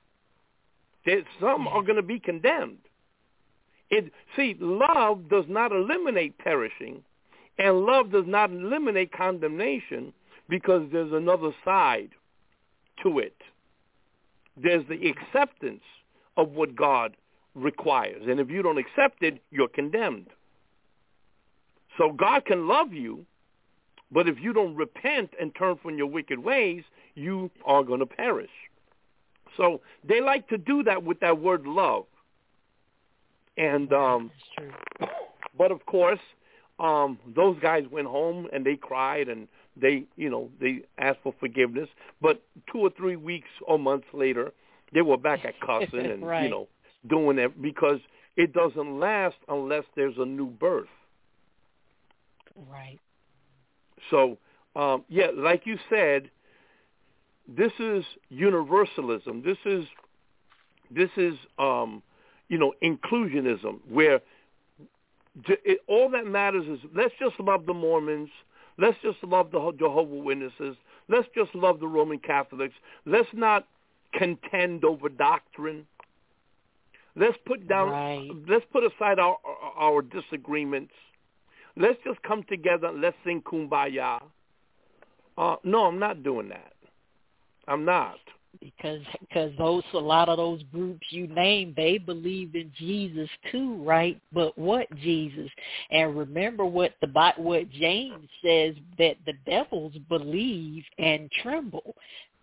Some are going to be condemned. It, see, love does not eliminate perishing, and love does not eliminate condemnation because there's another side to it. There's the acceptance of what God requires. And if you don't accept it, you're condemned. So God can love you, but if you don't repent and turn from your wicked ways, you are going to perish. So they like to do that with that word love. And um, but of course, um, those guys went home and they cried and they, you know, they asked for forgiveness. But two or three weeks or months later, they were back at cussing and right. you know doing it because it doesn't last unless there's a new birth. Right. So um, yeah, like you said, this is universalism. This is this is um, you know inclusionism, where it, all that matters is let's just love the Mormons, let's just love the Jehovah's Witnesses, let's just love the Roman Catholics. Let's not contend over doctrine. Let's put down. Right. Let's put aside our our disagreements. Let's just come together and let's sing Kumbaya. Uh, no, I'm not doing that. I'm not. Because because those a lot of those groups you named, they believe in Jesus too, right? But what Jesus? And remember what the what James says, that the devils believe and tremble.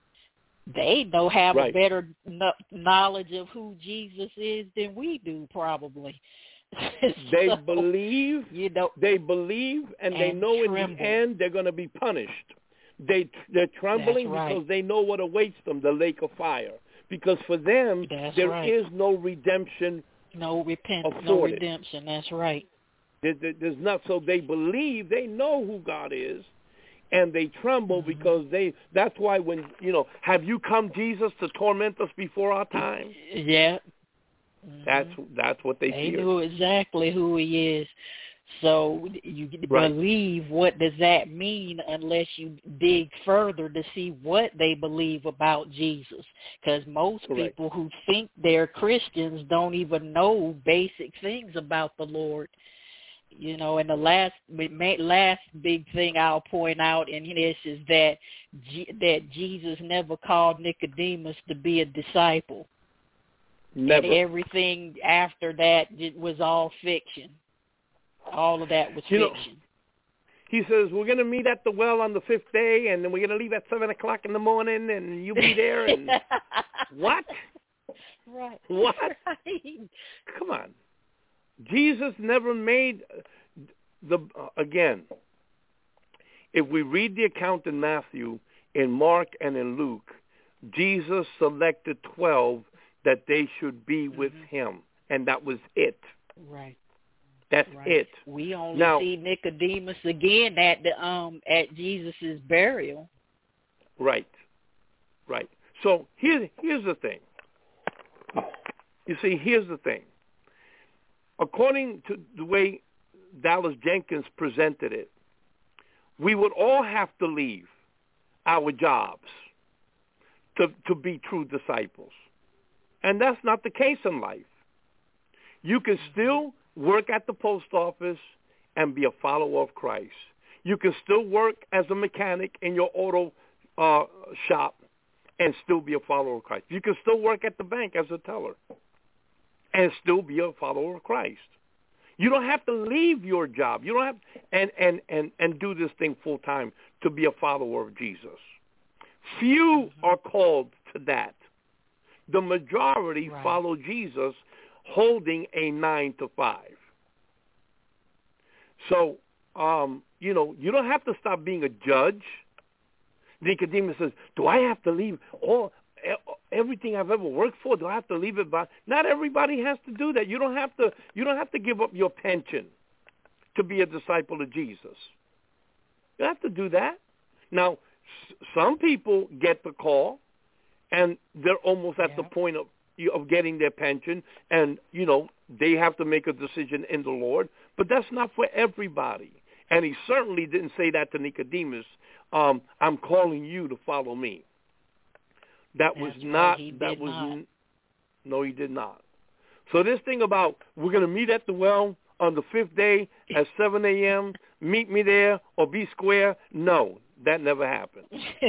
They don't have right. a better knowledge of who Jesus is than we do, probably. They so, believe. You know, they believe, and, and they know tremble. in the end they're going to be punished. They they're trembling right. because they know what awaits them, the lake of fire. Because for them that's there right. is no redemption. No repentance, afforded. no redemption. That's right. There, there, there's not. So they believe, they know who God is, and they tremble mm-hmm. because they. That's why when you know, have you come, Jesus, to torment us before our time? Yeah. Mm-hmm. That's that's what they, they fear. knew exactly who he is. So you right. believe, what does that mean unless you dig further to see what they believe about Jesus? Because most Correct. people who think they're Christians don't even know basic things about the Lord. You know, and the last last big thing I'll point out in this is that G, that Jesus never called Nicodemus to be a disciple. Never. And everything after that it was all fiction. All of that was you fiction. Know, he says, we're going to meet at the well on the fifth day, and then we're going to leave at seven o'clock in the morning, and you'll be there. And what? Right. What? Right. Come on. Jesus never made the, uh, again, if we read the account in Matthew, in Mark, and in Luke, Jesus selected twelve that they should be with mm-hmm. him, and that was it. Right. That's right. it. We only now, see Nicodemus again at the um at Jesus' burial. Right. Right. So here's here's the thing. You see, here's the thing. According to the way Dallas Jenkins presented it, we would all have to leave our jobs to to be true disciples. And that's not the case in life. You can still work at the post office and be a follower of Christ. You can still work as a mechanic in your auto uh, shop and still be a follower of Christ. You can still work at the bank as a teller and still be a follower of Christ. You don't have to leave your job. You don't have and and and and do this thing full time to be a follower of Jesus. Few are called to that. The majority Right. follow Jesus holding a nine to five. So, um, you know, you don't have to stop being a judge. Nicodemus says, do I have to leave all everything I've ever worked for? Do I have to leave it by? Not everybody has to do that. You don't have to you don't have to give up your pension to be a disciple of Jesus. You don't have to do that. Now, s- some people get the call and they're almost at Yeah. the point of of getting their pension, and you know they have to make a decision in the Lord. But that's not for everybody. And he certainly didn't say that to Nicodemus. Um, I'm calling you to follow me. That was That's right, not. he That did was not. n- no, he did not. So this thing about we're going to meet at the well on the fifth day at seven a.m. Meet me there or be square. No, that never happened.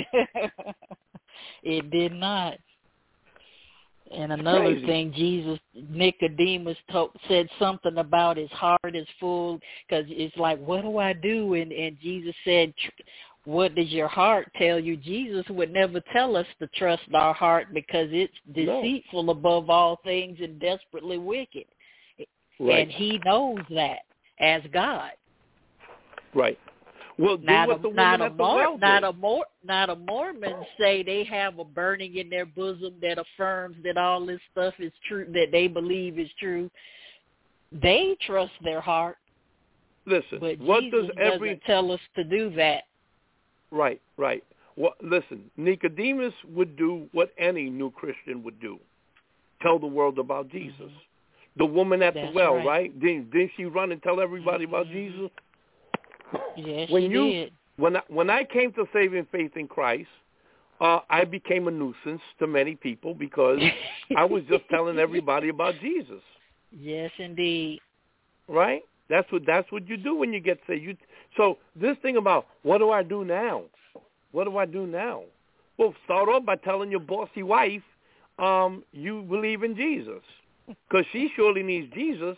It did not. And another Crazy. thing, Jesus, Nicodemus told, said something about his heart is full, because it's like, what do I do? And, and Jesus said, what does your heart tell you? Jesus would never tell us to trust our heart because it's No. deceitful above all things and desperately wicked. Right. And he knows that as God. Right. Well, do Not what a, the not woman a, at the Mor- well not did. a Mor- not a Mormon say they have a burning in their bosom that affirms that all this stuff is true, that they believe is true. They trust their heart, Listen, but what Jesus does every doesn't tell us to do that. right, right. Well, listen, Nicodemus would do what any new Christian would do: tell the world about Jesus. Mm-hmm. The woman at That's the well, right. right? Didn't, didn't she run and tell everybody Mm-hmm. about Jesus? Yes, when she you did. when I, when I came to saving faith in Christ, uh, I became a nuisance to many people because I was just telling everybody about Jesus. Yes, indeed. Right? That's what that's what you do when you get saved. You, so this thing about what do I do now? What do I do now? Well, start off by telling your bossy wife um, you believe in Jesus, because she surely needs Jesus.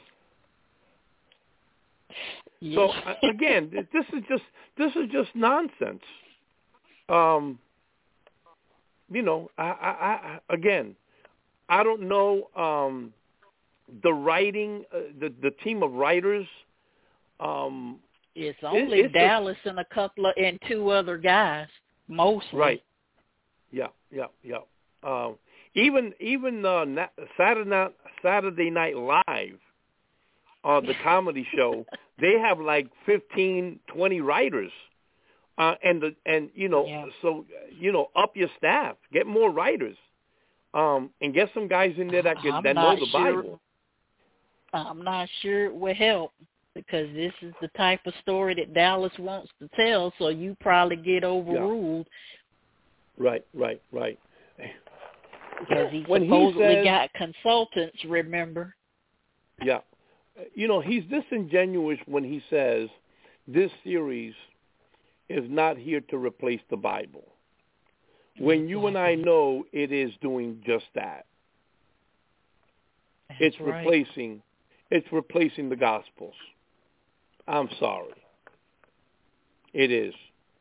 Yes. So uh, again, this is just this is just nonsense. Um, you know, I, I, I again, I don't know um, the writing, uh, the the team of writers. Um, it's only it's Dallas and a couple of and two other guys, mostly. Right. Yeah, yeah, yeah. Um, even even uh, na- Saturday Night, Saturday Night Live, uh, the comedy show, they have like fifteen, twenty writers, uh, and the and you know Yeah. so you know up your staff, get more writers, um, and get some guys in there that can, I'm that know not the sure. Bible. I'm not sure it will help, because this is the type of story that Dallas wants to tell, so you probably get overruled. Right, right, right. Because he When he supposedly says- got consultants, remember? Yeah. You know, he's disingenuous when he says this series is not here to replace the Bible, when you and I know it is doing just that. That's It's right. replacing it's replacing the Gospels. I'm sorry. It is.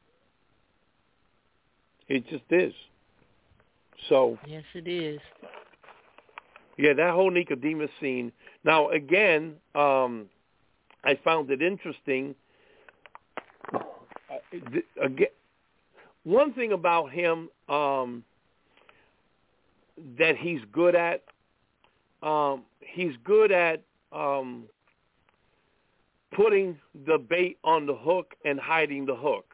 It just is. So, Yes, it is. yeah, that whole Nicodemus scene. Now, again, um, I found it interesting. Uh, th- again, one thing about him um, that he's good at, um, he's good at um, putting the bait on the hook and hiding the hook.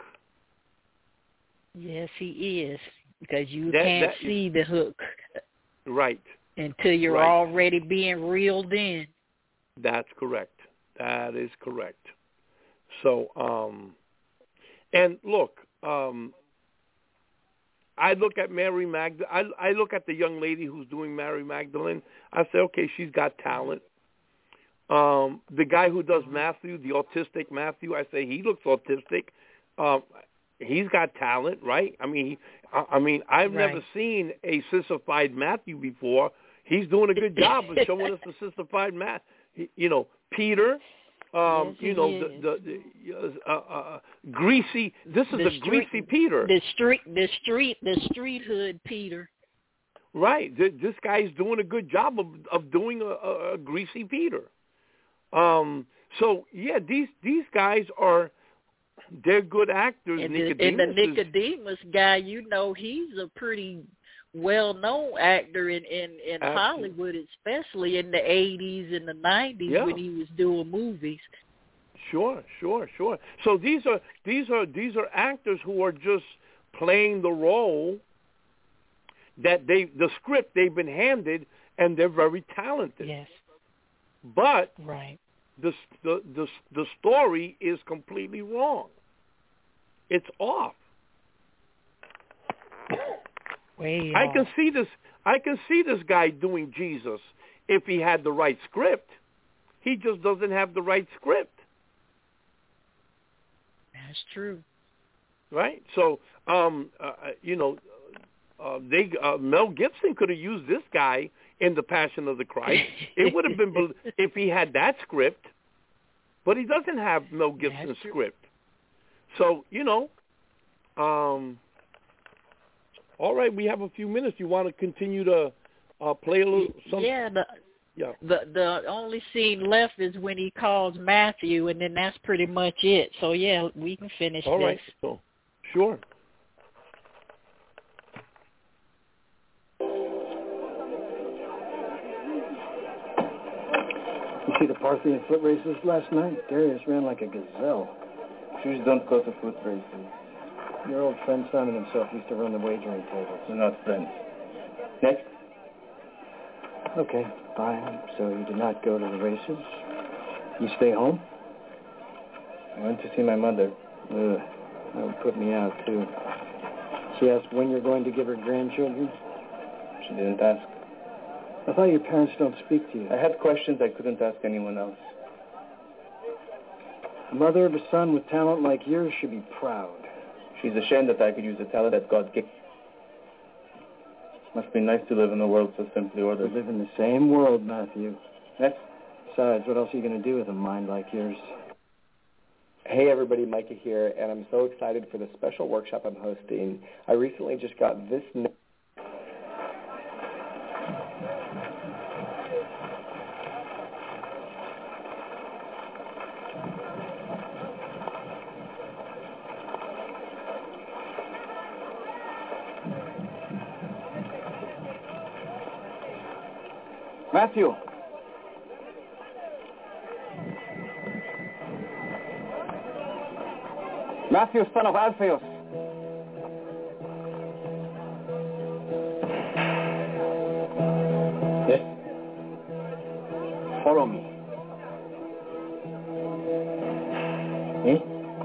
Yes, he is, because you That- can't that is- see the hook Right. until you're Right. already being reeled in. That's correct. That is correct. So, um, and look, um, I look at Mary Magdalene. I, I look at the young lady who's doing Mary Magdalene. I say, okay, she's got talent. Um, the guy who does Matthew, the autistic Matthew, I say he looks autistic. Um, he's got talent, right? I mean, he, I, I mean, I've Right. never seen a sissified Matthew before. He's doing a good job of showing us the sissified Matt. He, you know, Peter, Um, Yes, you know, he the, is. the, the uh, uh, greasy. This is The a street- greasy Peter, The street, the street, the street hood Peter. right? Th- This guy's doing a good job of of doing a, a, a greasy Peter. Um, so yeah, these these guys are they're good actors. And the, Nicodemus and the is- Nicodemus guy, you know, he's a pretty well-known actor in, in, in Absolutely. Hollywood, especially in the eighties and the nineties Yeah. when he was doing movies. Sure, sure, sure. So these are these are these are actors who are just playing the role that they the script they've been handed, and they're very talented. Yes, But right. the the the the story is completely wrong. It's off. Way I off. can see this. I can see this guy doing Jesus if he had the right script. He just doesn't have the right script. That's true. Right? So, um, uh, you know, uh, they uh, Mel Gibson could have used this guy in The Passion of the Christ. It would have been bel- if he had that script, but he doesn't have Mel Gibson's That's true. script. So, you know, um, all right, we have a few minutes. You want to continue to uh, play a little something? Yeah, the, Yeah. the the only scene left is when he calls Matthew, and then that's pretty much it. So yeah, we can finish All this. right. So, sure. You see the Parthian foot races last night? Darius ran like a gazelle. Shoes don't go to foot races. Your old friend Simon himself used to run the wagering tables. We're not friends. Next. Okay, fine. So you did not go to the races? You stay home? I went to see my mother. Ugh, that would put me out, too. She asked when you're going to give her grandchildren? She didn't ask. I thought your parents don't speak to you. I had questions I couldn't ask anyone else. The mother of a son with talent like yours should be proud. She's ashamed that I could use the talent that God gave. Must be nice to live in a world so simply We ordered. live in the same world, Matthew. Next. Besides, what else are you going to do with a mind like yours? Hey everybody, Micah here, and I'm so excited for the special workshop I'm hosting. I recently just got this... No- Matthew. Matthew, son of Alphaeus. Yes? Follow me. Eh?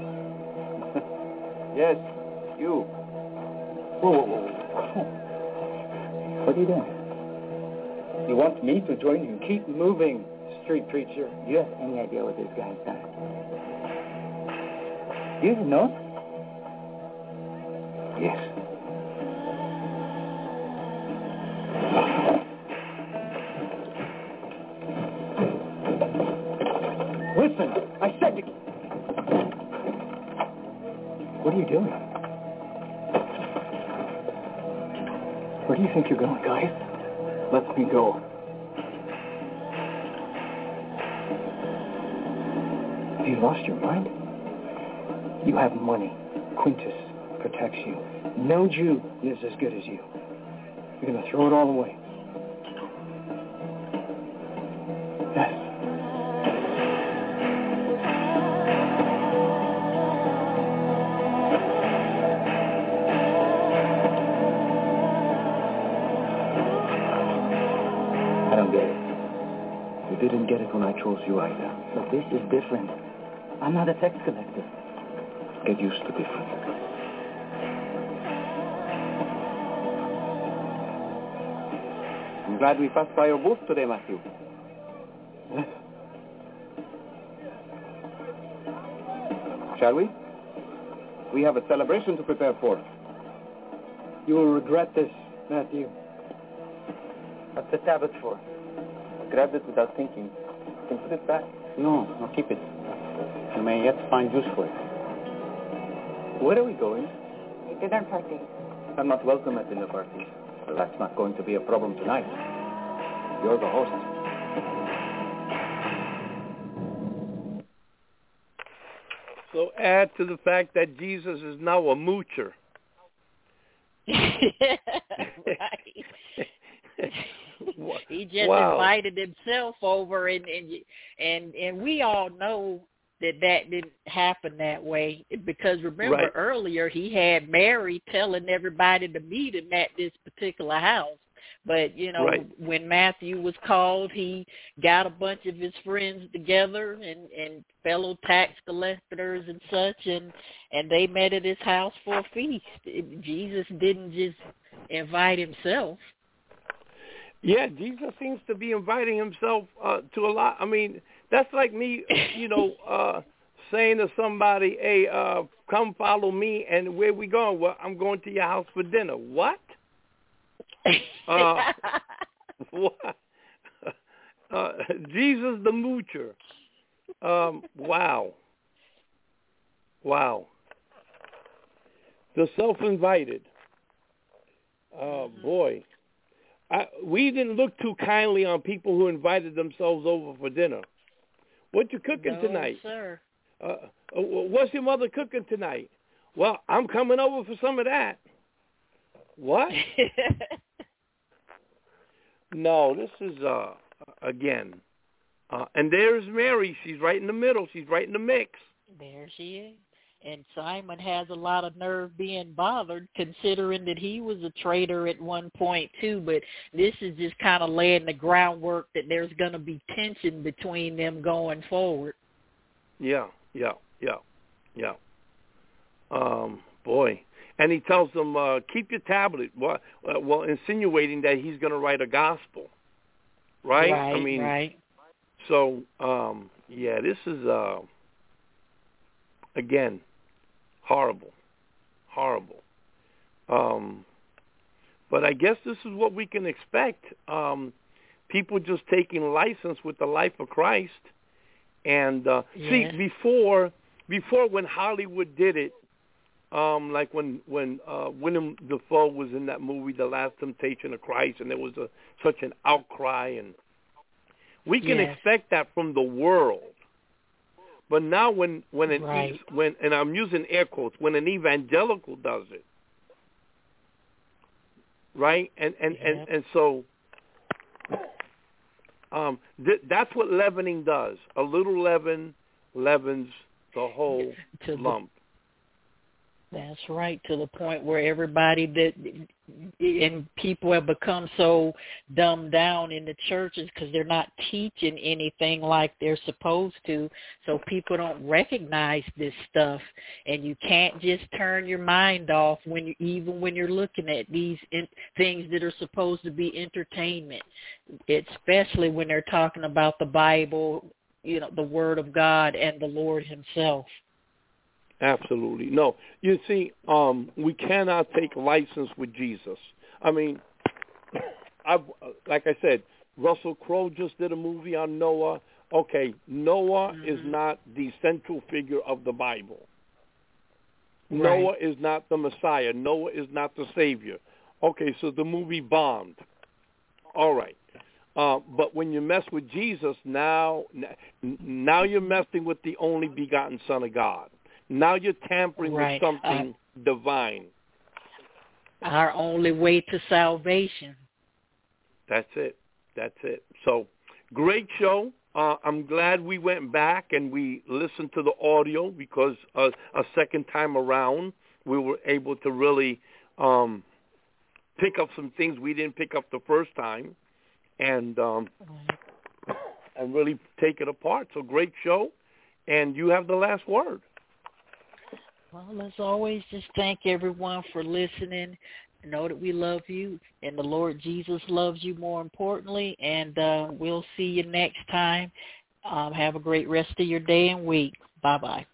Yes, you. Whoa, whoa, whoa. What are you doing? You want me to join you? Keep moving, street preacher. Do you have any idea what this guy's done? Do you know? Yes. Listen, I said to... What are you doing? Where do you think you're going, guys? Let me go. Have you lost your mind? You have money. Quintus protects you. No Jew lives as good as you. You're going to throw it all away. Yes. I don't get it. You didn't get it when I chose you either. But this is different. I'm not a tax collector. Get used to different. I'm glad we passed by your booth today, Matthew. Yes. Shall we? We have a celebration to prepare for. You will regret this, Matthew. What's the tablet for? I grabbed it without thinking. You can put it back. No, no, keep it. You may yet find use for it. Where are we going? A dinner party. I'm not welcome at dinner parties. Well, that's not going to be a problem tonight. You're the host. So add to the fact that Jesus is now a moocher. Right. He just wow. invited himself over, and, and and and we all know that that didn't happen that way, because remember right. earlier he had Mary telling everybody to meet him at this particular house. But, you know, right. when Matthew was called, he got a bunch of his friends together and, and fellow tax collectors and such, and, and they met at his house for a feast. It, Jesus didn't just invite himself. Yeah, Jesus seems to be inviting himself uh, to a lot. I mean, that's like me, you know, uh, saying to somebody, hey, uh, come follow me, and where we going? Well, I'm going to your house for dinner. What? Uh, what? Uh, Jesus the moocher. Um, wow. Wow. The self-invited. Oh, uh, boy. I, we didn't look too kindly on people who invited themselves over for dinner. What you cooking no, tonight? Sir. Uh, what's your mother cooking tonight? Well, I'm coming over for some of that. What? No, this is, uh, again, uh, and there's Mary. She's right in the middle. She's right in the mix. There she is. And Simon has a lot of nerve being bothered, considering that he was a traitor at one point, too. But this is just kind of laying the groundwork that there's going to be tension between them going forward. Yeah, yeah, yeah, yeah. Um, boy. And he tells them, uh, keep your tablet, well, uh, well, insinuating that he's going to write a gospel, right? Right, I mean, right. So, um, yeah, this is, uh, again, horrible, horrible. Um, but I guess this is what we can expect. Um, people just taking license with the life of Christ. And, uh, yeah. see, before, before when Hollywood did it, Um, like when when uh, Willem Dafoe was in that movie, The Last Temptation of Christ, and there was a, such an outcry, and we can yes. expect that from the world. But now, when when an right. when and I'm using air quotes, when an evangelical does it, right? And and yep. and, and so um, th- that's what leavening does. A little leaven leavens the whole to lump. The- That's right, to the point where everybody that and people have become so dumbed down in the churches because they're not teaching anything like they're supposed to. So people don't recognize this stuff, and you can't just turn your mind off when you, even when you're looking at these in, things that are supposed to be entertainment, especially when they're talking about the Bible, you know, the Word of God and the Lord Himself. Absolutely. No, you see, um, we cannot take license with Jesus. I mean, I've, like I said, Russell Crowe just did a movie on Noah. Okay, Noah mm-hmm. is not the central figure of the Bible. Right. Noah is not the Messiah. Noah is not the Savior. Okay, so the movie bombed. All right. Uh, but when you mess with Jesus, now, now you're messing with the only begotten Son of God. Now you're tampering right. with something uh, divine. Our only way to salvation. That's it. That's it. So, great show. Uh, I'm glad we went back and we listened to the audio because uh, a second time around we were able to really um, pick up some things we didn't pick up the first time and um, and really take it apart. So, great show. And you have the last word. Well, as always, just thank everyone for listening. Know that we love you, and the Lord Jesus loves you more importantly, and uh, we'll see you next time. Um, have a great rest of your day and week. Bye-bye.